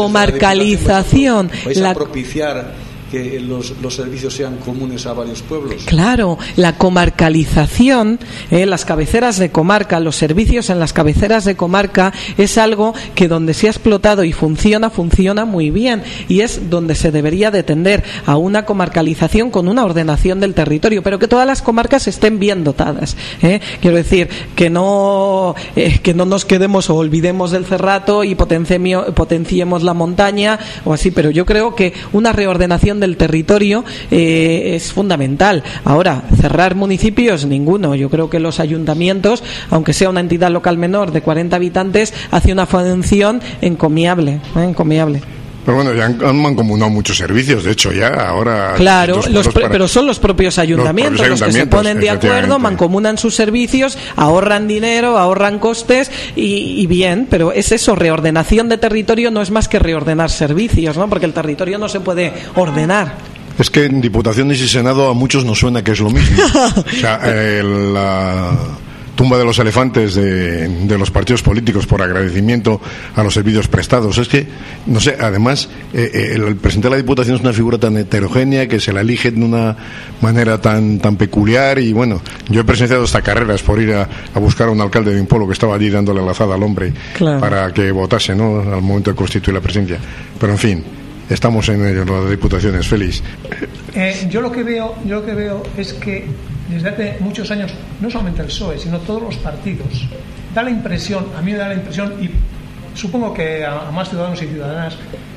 comarcalización. ¿Vais a propiciar que los, los servicios sean comunes a varios pueblos? Claro, la comarcalización, eh, las cabeceras de comarca, los servicios en las cabeceras de comarca es algo que, donde se ha explotado y funciona, funciona muy bien, y es donde se debería de tender a una comarcalización con una ordenación del territorio, pero que todas las comarcas estén bien dotadas, ¿eh? Quiero decir, que no eh, que no nos quedemos o olvidemos del Cerrato y potenciemos, potenciemos la montaña o así, pero yo creo que una reordenación del territorio eh, es fundamental. Ahora, cerrar municipios, ninguno. Yo creo que los ayuntamientos, aunque sea una entidad local menor de cuarenta habitantes, hace una función encomiable, ¿eh? encomiable. Pero bueno, ya han, han mancomunado muchos servicios, de hecho, ya ahora... Claro, los pro, para... pero son los propios ayuntamientos los, propios ayuntamientos, los que se ponen de acuerdo, mancomunan sus servicios, ahorran dinero, ahorran costes y, y bien, pero es eso, reordenación de territorio no es más que reordenar servicios, ¿no? Porque el territorio no se puede ordenar. Es que en Diputaciones y Senado a muchos nos suena que es lo mismo. O sea, eh, la... tumba de los elefantes de, de los partidos políticos por agradecimiento a los servicios prestados. Es que, no sé, además, eh, el presidente de la Diputación es una figura tan heterogénea que se la elige de una manera tan tan peculiar, y bueno, yo he presenciado hasta carreras por ir a, a buscar a un alcalde de un pueblo que estaba allí dándole la azada al hombre, claro, para que votase, ¿no?, al momento de constituir la presidencia. Pero en fin, estamos en las Diputaciones. Félix. Eh, yo lo que veo, yo lo que veo es que desde hace muchos años, no solamente el P S O E, sino todos los partidos, da la impresión, a mí me da la impresión, y supongo que a, a más ciudadanos y ciudadanas,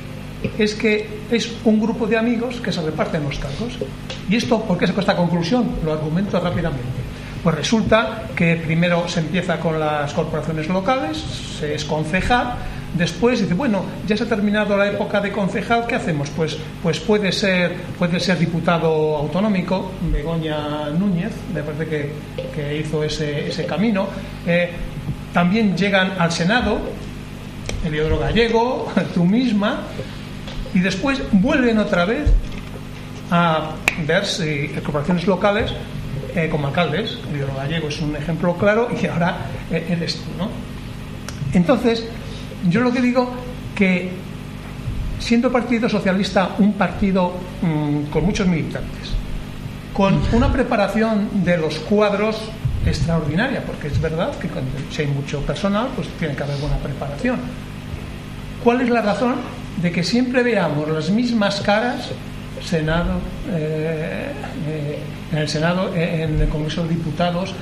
es que es un grupo de amigos que se reparten los cargos. ¿Y esto por qué saco esta conclusión? Lo argumento rápidamente. Pues resulta que primero se empieza con las corporaciones locales, se es concejal. Después dice, bueno, ya se ha terminado la época de concejal, ¿qué hacemos? Pues pues puede ser puede ser diputado autonómico. Begoña Núñez, me parece que, que hizo ese, ese camino. Eh, también llegan al Senado, Eliodoro Gallego, tú misma, y después vuelven otra vez a ver si corporaciones locales eh, como alcaldes. Eliodoro Gallego es un ejemplo claro, y ahora eh, eres tú, ¿no? Entonces, yo lo que digo, que siendo Partido Socialista un partido mmm, con muchos militantes, con una preparación de los cuadros extraordinaria, porque es verdad que cuando si hay mucho personal, pues tiene que haber buena preparación. ¿Cuál es la razón de que siempre veamos las mismas caras, Senado, eh, eh, en el Senado, en el Congreso de Diputados,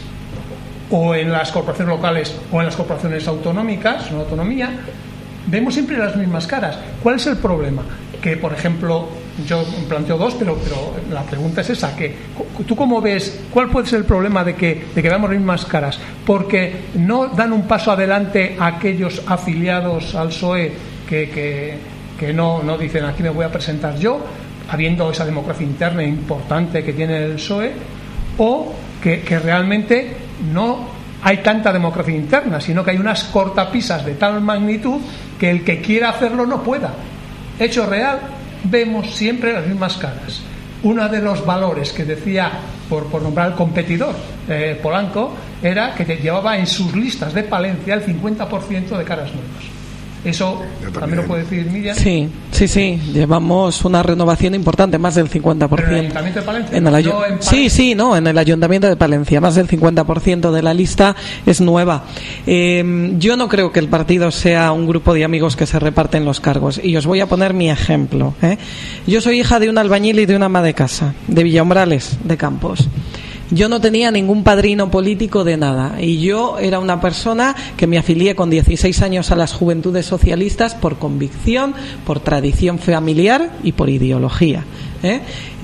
o en las corporaciones locales o en las corporaciones autonómicas, no autonomía, vemos siempre las mismas caras? ¿Cuál es el problema? Que, por ejemplo, yo planteo dos, pero, pero la pregunta es esa, que ¿tú cómo ves cuál puede ser el problema de que, de que veamos las mismas caras? Porque no dan un paso adelante a aquellos afiliados al P S O E que, que, que no, no dicen aquí me voy a presentar yo, habiendo esa democracia interna importante que tiene el P S O E, o que, que realmente no hay tanta democracia interna, sino que hay unas cortapisas de tal magnitud que el que quiera hacerlo no pueda. Hecho real, vemos siempre las mismas caras. Uno de los valores que decía, por, por nombrar al competidor, eh, Polanco, era que te llevaba en sus listas de Palencia el cincuenta por ciento de caras nuevas. Eso también. también lo puede decir Miriam. Sí, sí, sí. Llevamos una renovación importante, más del cincuenta por ciento. ¿En el Ayuntamiento de Palencia? En el ayu- no en Palencia. Sí, sí, no, en el Ayuntamiento de Palencia. Más del cincuenta por ciento de la lista es nueva. Eh, yo no creo que el partido sea un grupo de amigos que se reparten los cargos. Y os voy a poner mi ejemplo. ¿eh? Yo soy hija de un albañil y de una ama de casa, de Villaumbrales, de Campos. Yo no tenía ningún padrino político de nada y yo era una persona que me afilié con dieciséis años a las Juventudes Socialistas por convicción, por tradición familiar y por ideología. ¿Eh?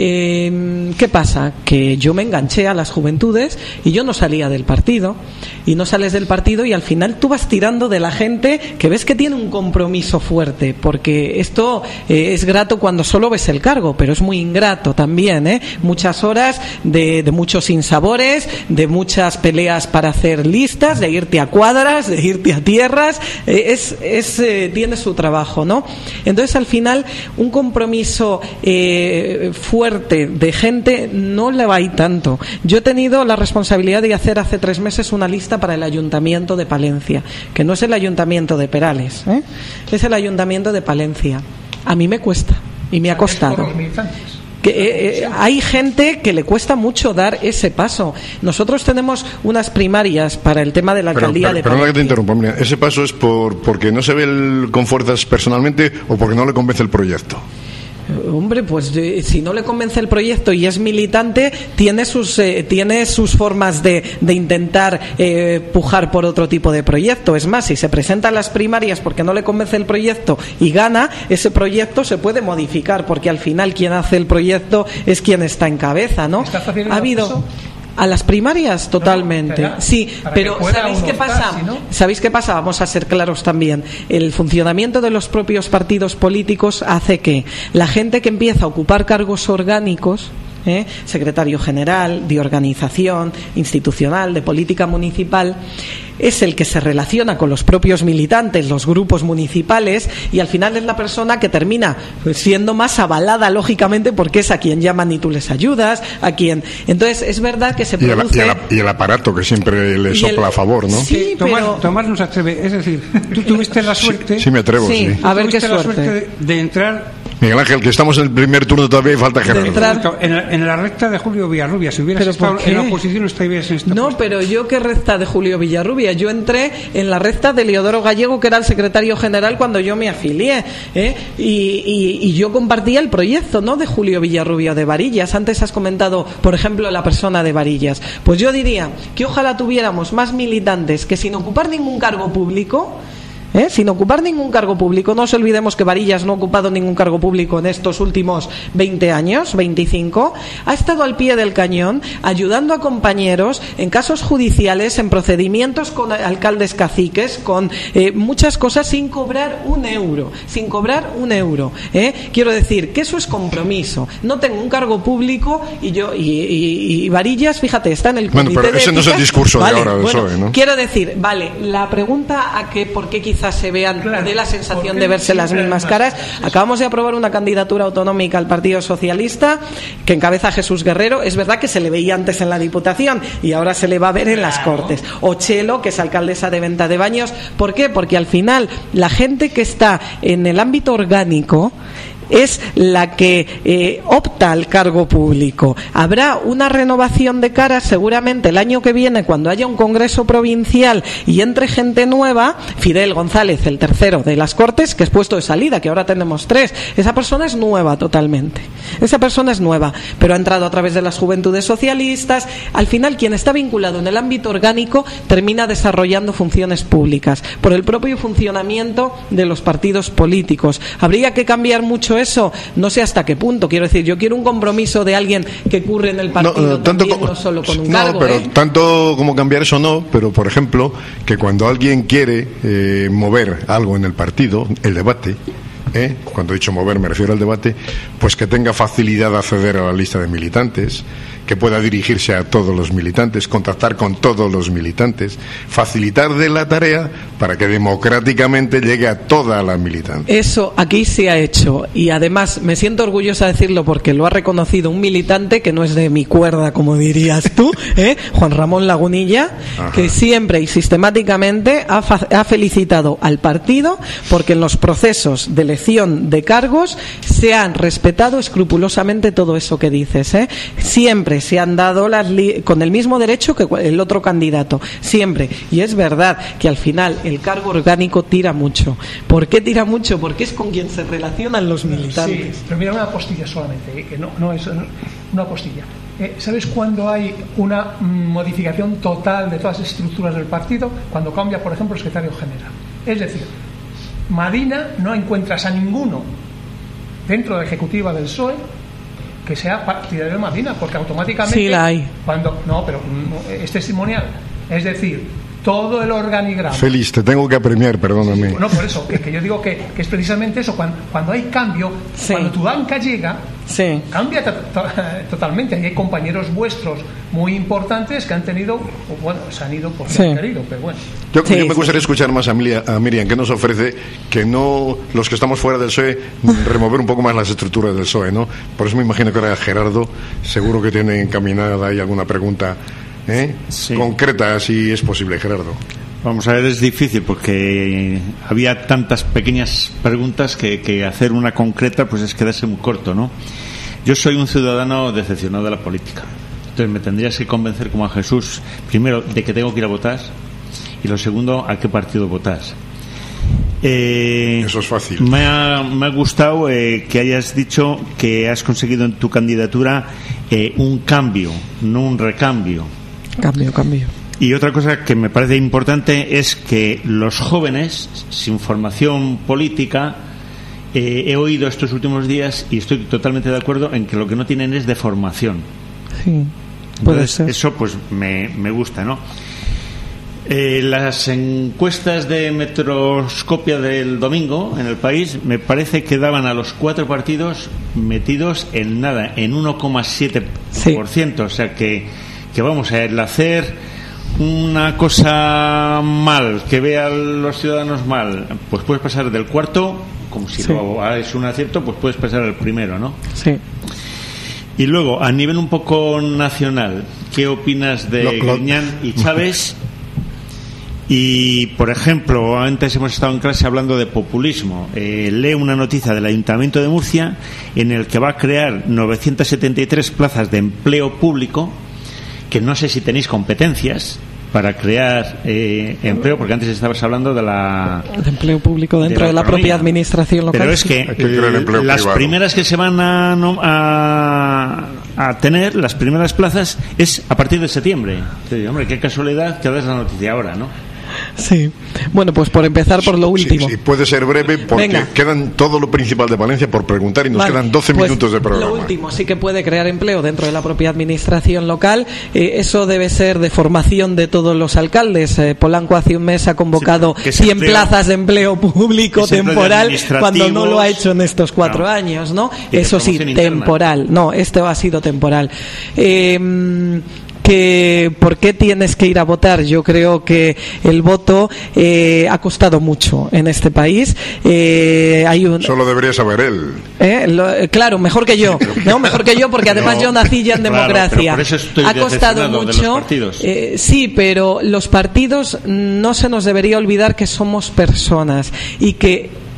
Eh, ¿Qué pasa? Que yo me enganché a las Juventudes y yo no salía del partido, y no sales del partido y al final tú vas tirando de la gente que ves que tiene un compromiso fuerte, porque esto eh, es grato cuando solo ves el cargo, pero es muy ingrato también, ¿eh? Muchas horas de, de muchos sinsabores, de muchas peleas para hacer listas, de irte a cuadras, de irte a tierras, eh, es, es, eh, tiene su trabajo, ¿no? Entonces al final un compromiso eh, fuerte de gente no le va a ir tanto. Yo he tenido la responsabilidad de hacer hace tres meses una lista para el Ayuntamiento de Palencia, que no es el Ayuntamiento de Perales, ¿eh? Es el Ayuntamiento de Palencia. A mí me cuesta y me ha costado. Que, eh, eh, hay gente que le cuesta mucho dar ese paso. Nosotros tenemos unas primarias para el tema de la pero, alcaldía pero, de Perdona Palencia. que te interrumpa, mira, ¿ese paso es por porque no se ve el, con fuerzas personalmente o porque no le convence el proyecto? Hombre, pues eh, si no le convence el proyecto y es militante, tiene sus eh, tiene sus formas de, de intentar eh, pujar por otro tipo de proyecto. Es más, si se presenta a las primarias porque no le convence el proyecto y gana, ese proyecto se puede modificar, porque al final quien hace el proyecto es quien está en cabeza, ¿no? Ha habido a las primarias totalmente, no, sí, pero ¿sabéis qué pasa? Casi, ¿no? ¿Sabéis qué pasa? Vamos a ser claros también. El funcionamiento de los propios partidos políticos hace que la gente que empieza a ocupar cargos orgánicos, ¿eh? secretario general, de organización institucional, de política municipal, es el que se relaciona con los propios militantes, los grupos municipales, y al final es la persona que termina siendo más avalada, lógicamente, porque es a quien llaman y tú les ayudas, a quien... Entonces, es verdad que se produce... Y el, y el, y el aparato que siempre le sopla el... a favor, ¿no? Sí, Tomás, pero... Tomás nos atreve, es decir, tú tuviste la suerte... Sí, sí me atrevo, sí. sí. A ver qué suerte. La suerte de, de entrar... Miguel Ángel, que estamos en el primer turno todavía y falta Gerardo. Entrar... En, la, en la recta de Julio Villarrubia, si hubieras estado en la oposición, estarías en esta No, puesta. pero yo qué recta de Julio Villarrubia. Yo entré en la recta de Leodoro Gallego, que era el secretario general cuando yo me afilié, ¿eh? y, y, y yo compartía el proyecto, ¿no?, de Julio Villarrubia de Varillas. Antes has comentado, por ejemplo, la persona de Varillas. Pues yo diría que ojalá tuviéramos más militantes que, sin ocupar ningún cargo público, ¿Eh? sin ocupar ningún cargo público, no os olvidemos que Varillas no ha ocupado ningún cargo público en estos últimos veinte años, veinticinco, ha estado al pie del cañón ayudando a compañeros en casos judiciales, en procedimientos con alcaldes caciques, con eh, muchas cosas, sin cobrar un euro, sin cobrar un euro. ¿eh? Quiero decir que eso es compromiso. No tengo un cargo público y yo y, y, y Varillas, fíjate, está en el comité bueno, pero de ese ética. No es el discurso vale, de ahora del bueno, P S O E, ¿no? Quiero decir, vale, la pregunta a que por qué quizás se vean, claro, de la sensación de verse las mismas caras. Acabamos de aprobar una candidatura autonómica al Partido Socialista que encabeza Jesús Guerrero. Es verdad que se le veía antes en la Diputación y ahora se le va a ver en las Cortes. O Chelo, que es alcaldesa de Venta de Baños. ¿Por qué? Porque al final la gente que está en el ámbito orgánico es la que eh, opta al cargo público. Habrá una renovación de caras seguramente el año que viene, cuando haya un congreso provincial y entre gente nueva. Fidel González, el tercero de las Cortes, que es puesto de salida, que ahora tenemos tres. Esa persona es nueva totalmente. Esa persona es nueva, pero ha entrado a través de las Juventudes Socialistas. Al final, quien está vinculado en el ámbito orgánico termina desarrollando funciones públicas por el propio funcionamiento de los partidos políticos. ¿Habría que cambiar mucho eso? No sé hasta qué punto. Quiero decir, yo quiero un compromiso de alguien que curre en el partido, no, no, tanto también, como, no solo con un no, cargo. Pero ¿eh? tanto como cambiar eso no, pero por ejemplo, que cuando alguien quiere eh, mover algo en el partido, el debate, ¿eh? Cuando he dicho mover me refiero al debate, pues que tenga facilidad de acceder a la lista de militantes, que pueda dirigirse a todos los militantes, contactar con todos los militantes, facilitarle la tarea para que democráticamente llegue a toda la militancia. Eso aquí se ha hecho, y además me siento orgullosa de decirlo porque lo ha reconocido un militante que no es de mi cuerda, como dirías tú, ¿eh? Juan Ramón Lagunilla. Ajá. Que siempre y sistemáticamente ha, fa- ha felicitado al partido porque en los procesos de elección de cargos se han respetado escrupulosamente todo eso que dices, ¿eh? Siempre se han dado las li- con el mismo derecho que el otro candidato, siempre. Y es verdad que al final el cargo orgánico tira mucho. ¿Por qué tira mucho? Porque es con quien se relacionan los militantes. Sí, pero mira, una postilla solamente, ¿eh? Que no, no es una postilla. Eh, ¿Sabes cuándo hay una mm, modificación total de todas las estructuras del partido? Cuando cambia, por ejemplo, el secretario general. Es decir, Madina no encuentras a ninguno dentro de la ejecutiva del P S O E que sea partidario de Madina, porque automáticamente sí la hay. Cuando no, pero no, es testimonial. Es decir, todo el organigrama. Félix, te tengo que apremiar, perdóname. Sí, no, por eso, que, que yo digo que, que es precisamente eso, cuando, cuando hay cambio, sí. Cuando tu banca llega, sí. Cambia to, to, totalmente. Y hay compañeros vuestros muy importantes que han tenido, bueno, se han ido por sí. han querido, pero bueno. Yo, sí, yo me gustaría sí. escuchar más a, Milia, a Miriam, que nos ofrece que no, los que estamos fuera del P S O E, remover un poco más las estructuras del P S O E, ¿no? Por eso me imagino que ahora Gerardo seguro que tiene encaminada ahí alguna pregunta ¿eh? Sí. concreta, si es posible, Gerardo. Vamos a ver, es difícil porque había tantas pequeñas preguntas que, que hacer una concreta pues es quedarse muy corto, ¿no? Yo soy un ciudadano decepcionado de la política. Entonces me tendrías que convencer como a Jesús, primero, de que tengo que ir a votar, y lo segundo, a qué partido votas. Eh, Eso es fácil. Me ha, me ha gustado eh, que hayas dicho que has conseguido en tu candidatura eh, un cambio, no un recambio. Cambio, cambio. Y otra cosa que me parece importante es que los jóvenes sin formación política, eh, he oído estos últimos días y estoy totalmente de acuerdo en que lo que no tienen es de formación. Sí, puede Entonces, ser. Eso pues me, me gusta, ¿no? Eh, las encuestas de Metroscopia del domingo en el país me parece que daban a los cuatro partidos metidos en nada, en uno coma siete por ciento. Sí. O sea que, que vamos a el hacer una cosa mal, que vean los ciudadanos mal, pues puedes pasar del cuarto, como si sí. lo es un acierto, pues puedes pasar al primero, ¿no? Sí. Y luego, a nivel un poco nacional, ¿qué opinas de Griñán y Chávez? Y, por ejemplo, antes hemos estado en clase hablando de populismo. Eh, lee una noticia del Ayuntamiento de Murcia en el que va a crear novecientas setenta y tres plazas de empleo público, que no sé si tenéis competencias para crear eh, empleo, porque antes estabas hablando de la de empleo público dentro de la, de la propia administración local. Pero es que, que eh, las privado. primeras que se van a, no, a, a tener, las primeras plazas, es a partir de septiembre. Sí, hombre, qué casualidad que das la noticia ahora, ¿no? Sí. Bueno, pues por empezar por lo último. Sí, sí, puede ser breve porque Venga. quedan todo lo principal de Valencia por preguntar y nos vale. quedan doce pues minutos de programa. Lo último, sí que puede crear empleo dentro de la propia administración local. Eh, eso debe ser de formación de todos los alcaldes. Eh, Polanco hace un mes ha convocado sí, cien empleo, plazas de empleo público temporal cuando no lo ha hecho en estos cuatro no. años, ¿no? Eso sí, temporal. Interna. No, esto ha sido temporal. Eh, que por qué tienes que ir a votar. Yo creo que el voto eh, ha costado mucho en este país. Eh, hay un... Solo debería saber él. ¿Eh? Lo, claro, mejor que yo. No, mejor que yo porque además no. yo nací ya en democracia. Claro, por eso estoy ha costado mucho. Eh, sí, pero los partidos no se nos debería olvidar que somos personas y que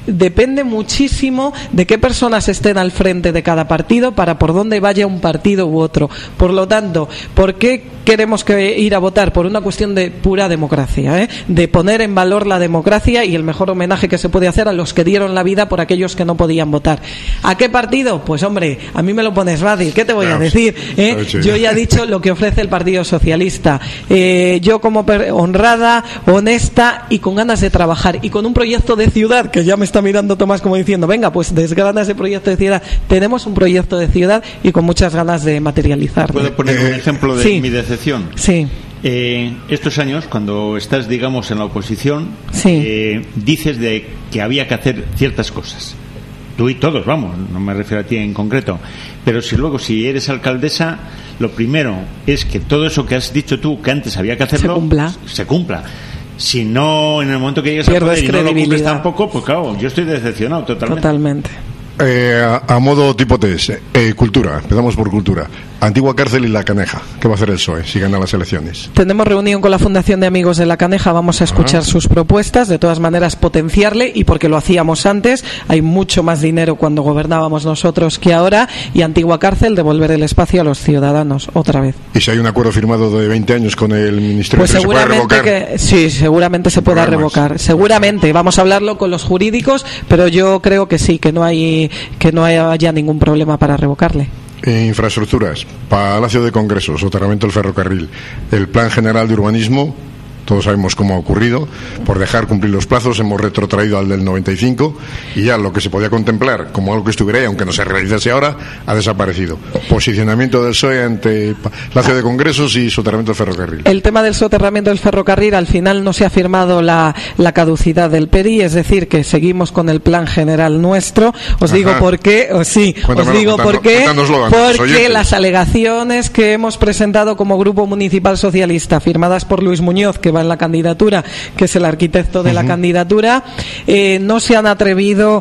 depende muchísimo de qué personas estén al frente de cada partido para por dónde vaya un partido u otro. Por lo tanto, ¿por qué queremos que ir a votar? Por una cuestión de pura democracia, ¿eh? De poner en valor la democracia y el mejor homenaje que se puede hacer a los que dieron la vida por aquellos que no podían votar. ¿A qué partido? Pues hombre, a mí me lo pones fácil, ¿qué te voy a decir? ¿Eh? Yo ya he dicho lo que ofrece el Partido Socialista. Eh, yo como honrada, honesta y con ganas de trabajar y con un proyecto de ciudad, que ya me está mirando Tomás como diciendo, venga, pues desgrana ese proyecto de ciudad. Tenemos un proyecto de ciudad y con muchas ganas de materializarlo. ¿Puedo poner un ejemplo de sí. mi decepción? Sí. Eh, estos años, cuando estás, digamos, en la oposición, sí. eh, dices de que había que hacer ciertas cosas. Tú y todos, vamos, no me refiero a ti en concreto. Pero si luego, si eres alcaldesa, lo primero es que todo eso que has dicho tú, que antes había que hacerlo, se cumpla. Se cumpla. Si no, en el momento que llegues a poder y no lo cumples tampoco, pues claro, yo estoy decepcionado totalmente. Totalmente. Eh, a, a modo tipo test, eh, cultura, empezamos por cultura. Antigua Cárcel y La Caneja. ¿Qué va a hacer el P S O E si gana las elecciones? Tenemos reunión con la Fundación de Amigos de La Caneja, vamos a escuchar Ajá. sus propuestas, de todas maneras potenciarle, y porque lo hacíamos antes, hay mucho más dinero cuando gobernábamos nosotros que ahora, y Antigua Cárcel, devolver el espacio a los ciudadanos, otra vez. ¿Y si hay un acuerdo firmado de veinte años con el Ministerio pues de seguramente se puede revocar? Que, sí, seguramente se pueda revocar, seguramente, vamos a hablarlo con los jurídicos, pero yo creo que sí, que no hay que no haya ningún problema para revocarle. Infraestructuras, Palacio de Congresos, soterramiento del ferrocarril, el Plan General de Urbanismo, todos sabemos cómo ha ocurrido, por dejar cumplir los plazos hemos retrotraído al del noventa y cinco y ya lo que se podía contemplar como algo que estuviera ahí, aunque no se realizase ahora, ha desaparecido. Posicionamiento del P S O E ante Palacio de Congresos y soterramiento del ferrocarril. El tema del soterramiento del ferrocarril, al final no se ha firmado la, la caducidad del P E R I, es decir, que seguimos con el plan general nuestro. Os Ajá. digo por qué, o sí, Cuéntamelo, os digo por qué, porque las alegaciones que hemos presentado como Grupo Municipal Socialista, firmadas por Luis Muñoz, que en la candidatura, que es el arquitecto de uh-huh. la candidatura, eh, no se han atrevido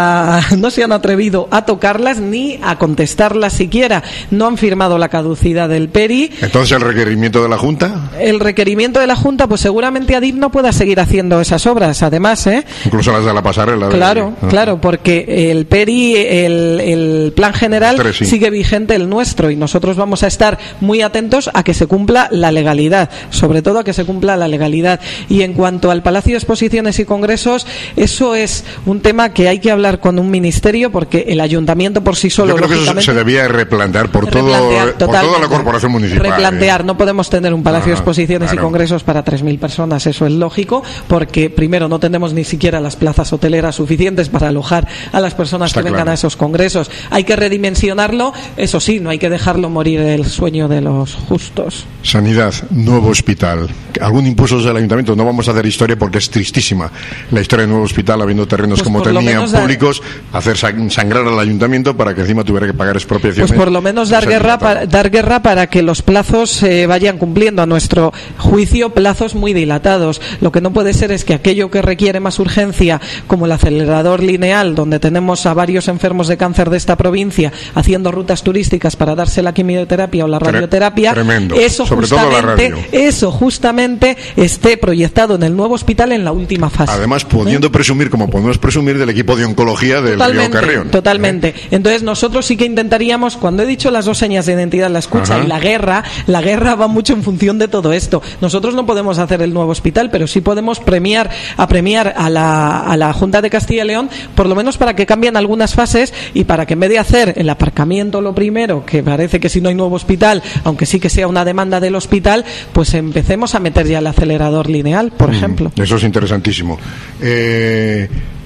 a no se han atrevido a tocarlas ni a contestarlas siquiera. No han firmado la caducidad del P E R I. Entonces, ¿el requerimiento de la Junta? El requerimiento de la Junta, pues seguramente Adif no pueda seguir haciendo esas obras, además, ¿eh? Incluso las de la pasarela. Claro, de... claro, porque el P E R I, el, el plan general Tres, sí. sigue vigente el nuestro, y nosotros vamos a estar muy atentos a que se cumpla la legalidad, sobre todo a que se cumpla la legalidad. Y en cuanto al Palacio de Exposiciones y Congresos, eso es un tema que hay que hablar con un ministerio, porque el ayuntamiento por sí solo... Yo creo que eso se debía replantear por, replantear, todo, por toda la corporación municipal. Replantear, eh. no podemos tener un Palacio de Exposiciones claro. y Congresos para tres mil personas, eso es lógico, porque primero no tenemos ni siquiera las plazas hoteleras suficientes para alojar a las personas Está que vengan claro. a esos congresos. Hay que redimensionarlo, eso sí, no hay que dejarlo morir el sueño de los justos. Sanidad, nuevo hospital. ¿Algún impulso del ayuntamiento? No vamos a hacer historia porque es tristísima la historia del nuevo hospital, habiendo terrenos pues como tenían públicos, dar... hacer sangrar al ayuntamiento para que encima tuviera que pagar expropiaciones. Pues por lo menos dar guerra para, dar guerra para que los plazos se eh, vayan cumpliendo, a nuestro juicio plazos muy dilatados. Lo que no puede ser es que aquello que requiere más urgencia, como el acelerador lineal, donde tenemos a varios enfermos de cáncer de esta provincia haciendo rutas turísticas para darse la quimioterapia o la radioterapia, Tremendo. eso Sobre justamente, todo la radio. eso justamente esté proyectado en el nuevo hospital en la última fase. Además, pudiendo ¿Eh? presumir, como podemos presumir, del equipo de oncología del totalmente, Río Carrión. Totalmente. ¿Eh? Entonces, nosotros sí que intentaríamos, cuando he dicho las dos señas de identidad, la escucha Ajá. y la guerra, la guerra va mucho en función de todo esto. Nosotros no podemos hacer el nuevo hospital, pero sí podemos premiar a premiar a la, a la Junta de Castilla y León, por lo menos para que cambien algunas fases y para que en vez de hacer el aparcamiento lo primero, que parece que si no hay nuevo hospital, aunque sí que sea una demanda del hospital, pues empecemos a meter ya el acelerador lineal, por mm, ejemplo. Eso es interesantísimo. Eh...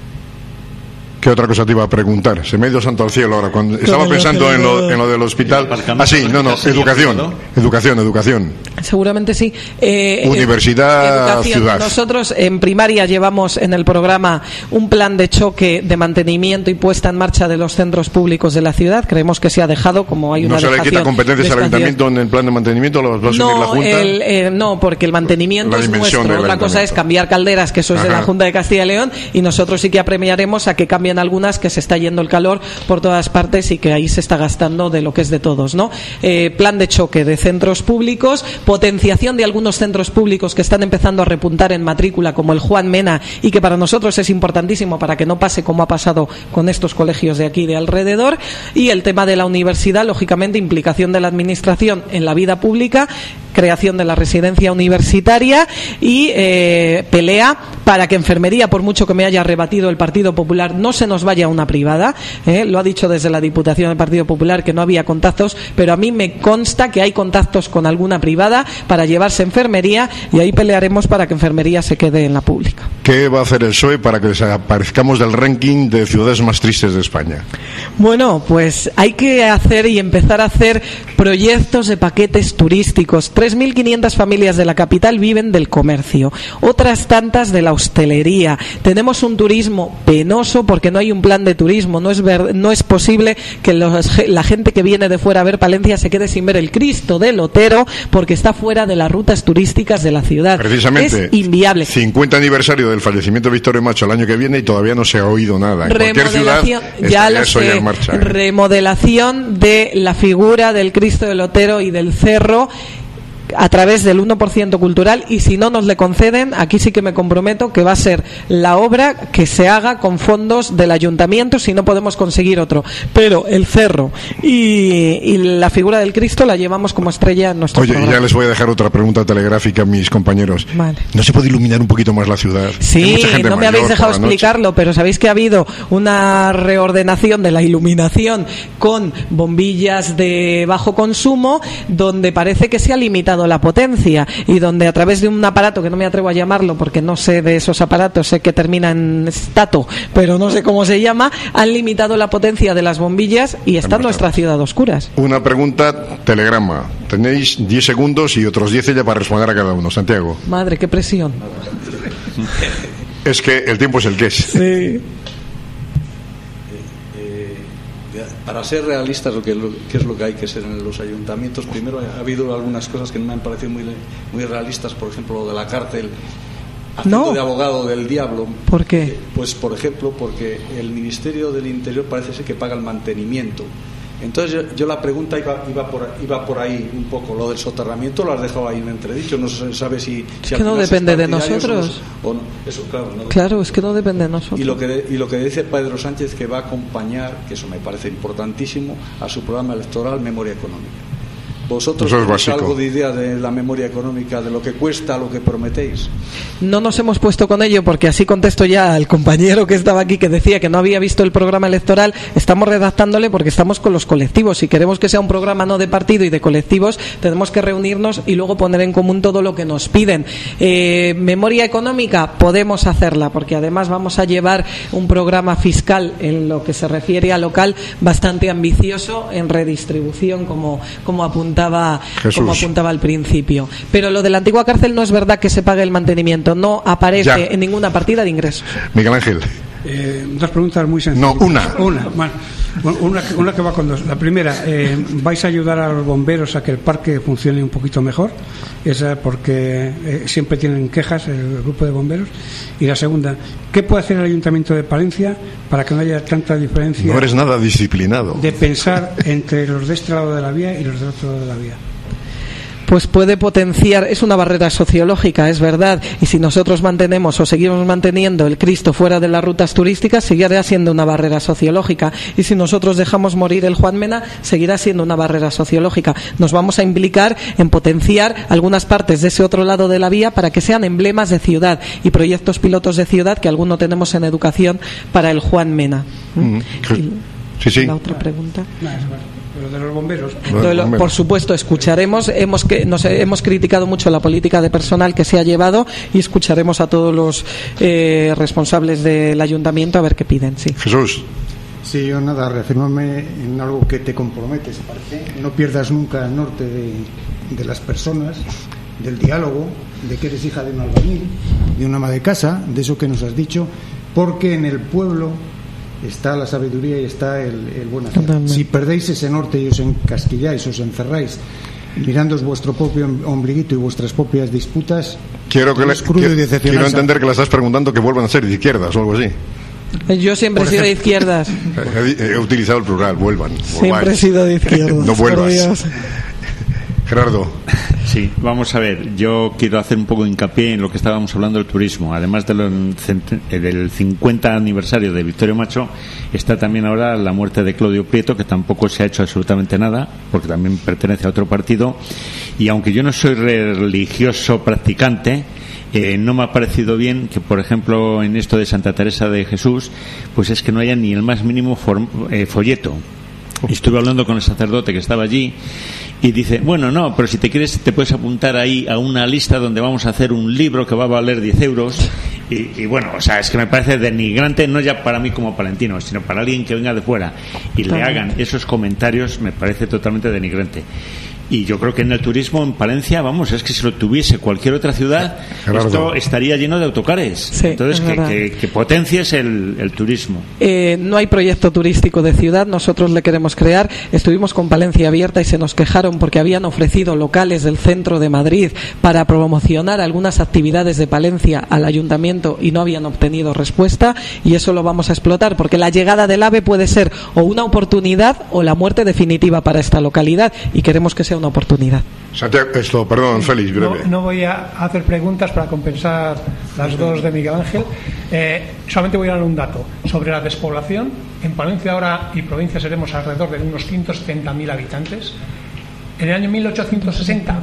¿Qué otra cosa te iba a preguntar? Se me ha ido santo al cielo ahora. Cuando estaba pensando en lo, en lo del hospital. Ah, sí, no, no, educación. Educación, educación. Seguramente sí. Eh, Universidad, educación. ciudad. Nosotros en primaria llevamos en el programa un plan de choque de mantenimiento y puesta en marcha de los centros públicos de la ciudad. Creemos que se ha dejado, como hay una ¿No se le quita competencias al ayuntamiento en el plan de mantenimiento? ¿Lo va a asumir no, la Junta? El, eh, no, porque el mantenimiento es nuestro. Otra cosa es cambiar calderas, que eso es Ajá. de la Junta de Castilla y León, y nosotros sí que apremiaremos a que cambien también algunas que se está yendo el calor por todas partes y que ahí se está gastando de lo que es de todos, ¿no? Eh, plan de choque de centros públicos, potenciación de algunos centros públicos que están empezando a repuntar en matrícula, como el Juan Mena, y que para nosotros es importantísimo para que no pase como ha pasado con estos colegios de aquí de alrededor, y el tema de la universidad, lógicamente implicación de la administración en la vida pública, creación de la residencia universitaria y eh, pelea para que enfermería, por mucho que me haya rebatido el Partido Popular, no se nos vaya a una privada. Eh, lo ha dicho desde la Diputación del Partido Popular que no había contactos, pero a mí me consta que hay contactos con alguna privada para llevarse enfermería, y ahí pelearemos para que enfermería se quede en la pública. ¿Qué va a hacer el P S O E para que desaparezcamos del ranking de ciudades más tristes de España? Bueno, pues hay que hacer y empezar a hacer proyectos de paquetes turísticos. tres mil quinientas familias de la capital viven del comercio, otras tantas de la hostelería. Tenemos un turismo penoso porque no hay un plan de turismo. No es ver, no es posible que los, la gente que viene de fuera a ver Palencia se quede sin ver el Cristo del Otero porque está fuera de las rutas turísticas de la ciudad. Precisamente, es inviable. cincuenta aniversario del fallecimiento de Victorio Macho el año que viene y todavía no se ha oído nada. En cualquier ciudad ya lo eso sé, ya en marcha. ¿eh? Remodelación de la figura del Cristo del Otero y del Cerro a través del uno por ciento cultural, y si no nos le conceden, aquí sí que me comprometo que va a ser la obra que se haga con fondos del ayuntamiento si no podemos conseguir otro, pero el cerro y, y la figura del Cristo la llevamos como estrella en nuestro Oye, programa. Ya les voy a dejar otra pregunta telegráfica a mis compañeros. Vale. ¿No se puede iluminar un poquito más la ciudad? Sí, no me habéis dejado explicarlo, pero sabéis que ha habido una reordenación de la iluminación con bombillas de bajo consumo, donde parece que se ha limitado la potencia y donde a través de un aparato que no me atrevo a llamarlo porque no sé de esos aparatos, sé que termina en stato, pero no sé cómo se llama, han limitado la potencia de las bombillas y está nuestra ciudad a oscuras. Una pregunta, telegrama. Tenéis diez segundos y otros diez ya para responder a cada uno. Santiago. Madre, qué presión. Es que el tiempo es el que es. Sí. Para ser realistas, lo que, lo, que es lo que hay que ser en los ayuntamientos, primero ha habido algunas cosas que no me han parecido muy, muy realistas, por ejemplo, lo de la cárcel, haciendo no. de abogado del diablo. ¿Por qué? Pues, por ejemplo, porque el Ministerio del Interior parece ser que paga el mantenimiento. Entonces yo, yo la pregunta iba, iba, por, iba por ahí un poco. Lo del soterramiento lo has dejado ahí en entredicho. No se sabe si... si es que no depende de nosotros. O no, eso, claro, no, claro, es que no depende de nosotros. Y lo que, de, y lo que dice Pedro Sánchez, que va a acompañar, que eso me parece importantísimo, a su programa electoral Memoria Económica. ¿Vosotros tenéis algo de idea de la memoria económica, de lo que cuesta, lo que prometéis? No nos hemos puesto con ello porque así contesto ya al compañero que estaba aquí que decía que no había visto el programa electoral. Estamos redactándole porque estamos con los colectivos. Si queremos que sea un programa no de partido y de colectivos, tenemos que reunirnos y luego poner en común todo lo que nos piden. Eh, memoria económica, podemos hacerla porque además vamos a llevar un programa fiscal en lo que se refiere a local bastante ambicioso en redistribución, como, como apuntaba como apuntaba al principio. Pero lo de la antigua cárcel no es verdad que se pague el mantenimiento, no aparece ya en ninguna partida de ingresos. Miguel Ángel. Eh, dos preguntas muy sencillas. No, una. Una, bueno, una, una que va con dos. La primera, eh, ¿vais a ayudar a los bomberos a que el parque funcione un poquito mejor? Esa porque eh, siempre tienen quejas el grupo de bomberos. Y la segunda, ¿qué puede hacer el Ayuntamiento de Palencia para que no haya tanta diferencia? No eres nada disciplinado. De pensar entre los de este lado de la vía y los del otro lado de la vía. Pues puede potenciar, es una barrera sociológica, es verdad, y si nosotros mantenemos o seguimos manteniendo el Cristo fuera de las rutas turísticas, seguirá siendo una barrera sociológica, y si nosotros dejamos morir el Juan Mena, seguirá siendo una barrera sociológica. Nos vamos a implicar en potenciar algunas partes de ese otro lado de la vía para que sean emblemas de ciudad y proyectos pilotos de ciudad, que alguno tenemos en educación para el Juan Mena. ¿Mm? Sí, sí. La otra pregunta. Lo de los bomberos. Lo de lo, por supuesto, escucharemos. Hemos que nos hemos criticado mucho la política de personal que se ha llevado y escucharemos a todos los eh, responsables del ayuntamiento a ver qué piden. Sí. Jesús. Sí, yo nada, reafirmarme en algo que te comprometes, parece. No pierdas nunca el norte de, de las personas, del diálogo, de que eres hija de un albañil, de una ama de casa, de eso que nos has dicho, porque en el pueblo está la sabiduría y está el, el buen hacer. Si perdéis ese norte y os encasquilláis, os encerráis mirándoos vuestro propio ombliguito y vuestras propias disputas, quiero que le, crudo que, y quiero entender que le estás preguntando que vuelvan a ser de izquierdas o algo así. Yo siempre he sido de izquierdas. He, he utilizado el plural, vuelvan. Siempre volváis. he sido de izquierdas. No vuelvas. Gerardo. Sí, vamos a ver, yo quiero hacer un poco de hincapié en lo que estábamos hablando del turismo. Además de lo, del cincuenta aniversario de Victorio Macho, está también ahora la muerte de Claudio Prieto, que tampoco se ha hecho absolutamente nada, porque también pertenece a otro partido. Y aunque yo no soy religioso practicante, eh, no me ha parecido bien que, por ejemplo, en esto de Santa Teresa de Jesús, pues es que no haya ni el más mínimo form, eh, folleto. Estuve hablando con el sacerdote que estaba allí y dice, bueno, no, pero si te quieres te puedes apuntar ahí a una lista donde vamos a hacer un libro que va a valer diez euros y, y bueno, o sea, es que me parece denigrante, no ya para mí como palentino, sino para alguien que venga de fuera y le hagan esos comentarios, me parece totalmente denigrante. Y yo creo que en el turismo en Palencia, vamos, es que si lo tuviese cualquier otra ciudad, Gerardo, esto estaría lleno de autocares. Sí, entonces que, que, que potencies el, el turismo. Eh, no hay proyecto turístico de ciudad, nosotros le queremos crear. Estuvimos con Palencia Abierta y se nos quejaron porque habían ofrecido locales del centro de Madrid para promocionar algunas actividades de Palencia al ayuntamiento y no habían obtenido respuesta, y eso lo vamos a explotar porque la llegada del AVE puede ser o una oportunidad o la muerte definitiva para esta localidad, y queremos que sea una oportunidad. Santiago, esto, perdón, Félix, breve. No, no voy a hacer preguntas para compensar las dos de Miguel Ángel. Eh, solamente voy a dar un dato sobre la despoblación. En Palencia ahora y provincia seremos alrededor de unos ciento setenta mil habitantes. En el año mil ochocientos sesenta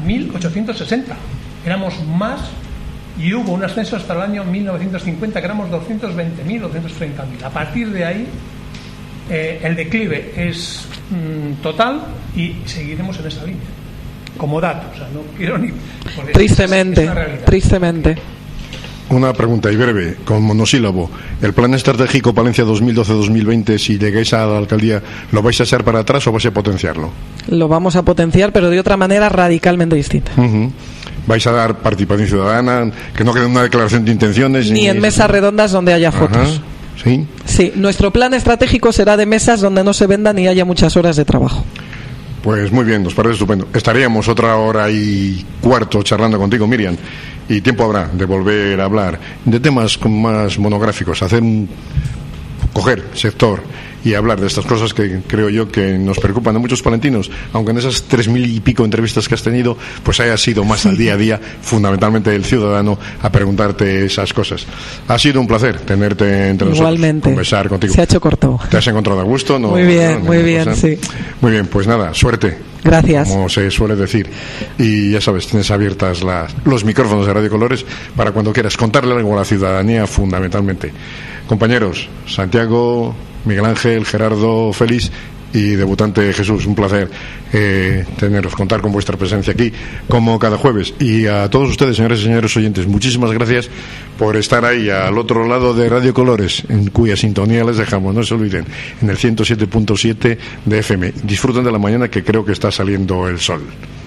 éramos más, y hubo un ascenso hasta el año mil novecientos cincuenta que éramos doscientos veinte mil o doscientos treinta mil. A partir de ahí eh, el declive es mm, total y seguiremos en esa línea como dato, o sea, no quiero ni tristemente, es tristemente. Una pregunta y breve, con monosílabo. ¿El plan estratégico Palencia dos mil doce dos mil veinte, si llegáis a la alcaldía, lo vais a echar para atrás o vais a potenciarlo? Lo vamos a potenciar, pero de otra manera radicalmente distinta. Uh-huh. ¿Vais a dar participación ciudadana? Que no quede una declaración de intenciones. Ni, ni en mesas redondas donde haya fotos. Ajá. ¿Sí? Sí, nuestro plan estratégico será de mesas donde no se venda ni haya muchas horas de trabajo. Pues muy bien, nos parece estupendo. Estaríamos otra hora y cuarto charlando contigo, Miriam, y tiempo habrá de volver a hablar de temas más monográficos, hacer un coger sector y hablar de estas cosas que creo yo que nos preocupan a muchos palentinos, aunque en esas tres mil y pico entrevistas que has tenido pues haya sido más al día a día, fundamentalmente el ciudadano, a preguntarte esas cosas. Ha sido un placer tenerte entre nosotros. Igualmente. Conversar contigo. Se ha hecho corto. ¿Te has encontrado a gusto? No, muy bien, no, muy no, bien, cosa. Sí. Muy bien, pues nada, suerte. Gracias. Como se suele decir. Y ya sabes, tienes abiertas las, los micrófonos de Radio Colores para cuando quieras contarle algo a la ciudadanía, fundamentalmente. Compañeros, Santiago, Miguel Ángel, Gerardo, Félix y debutante Jesús, un placer eh, teneros, contar con vuestra presencia aquí como cada jueves. Y a todos ustedes, señores y señores oyentes, muchísimas gracias por estar ahí al otro lado de Radio Colores, en cuya sintonía les dejamos, no se olviden, en el ciento siete punto siete de F M. Disfruten de la mañana, que creo que está saliendo el sol.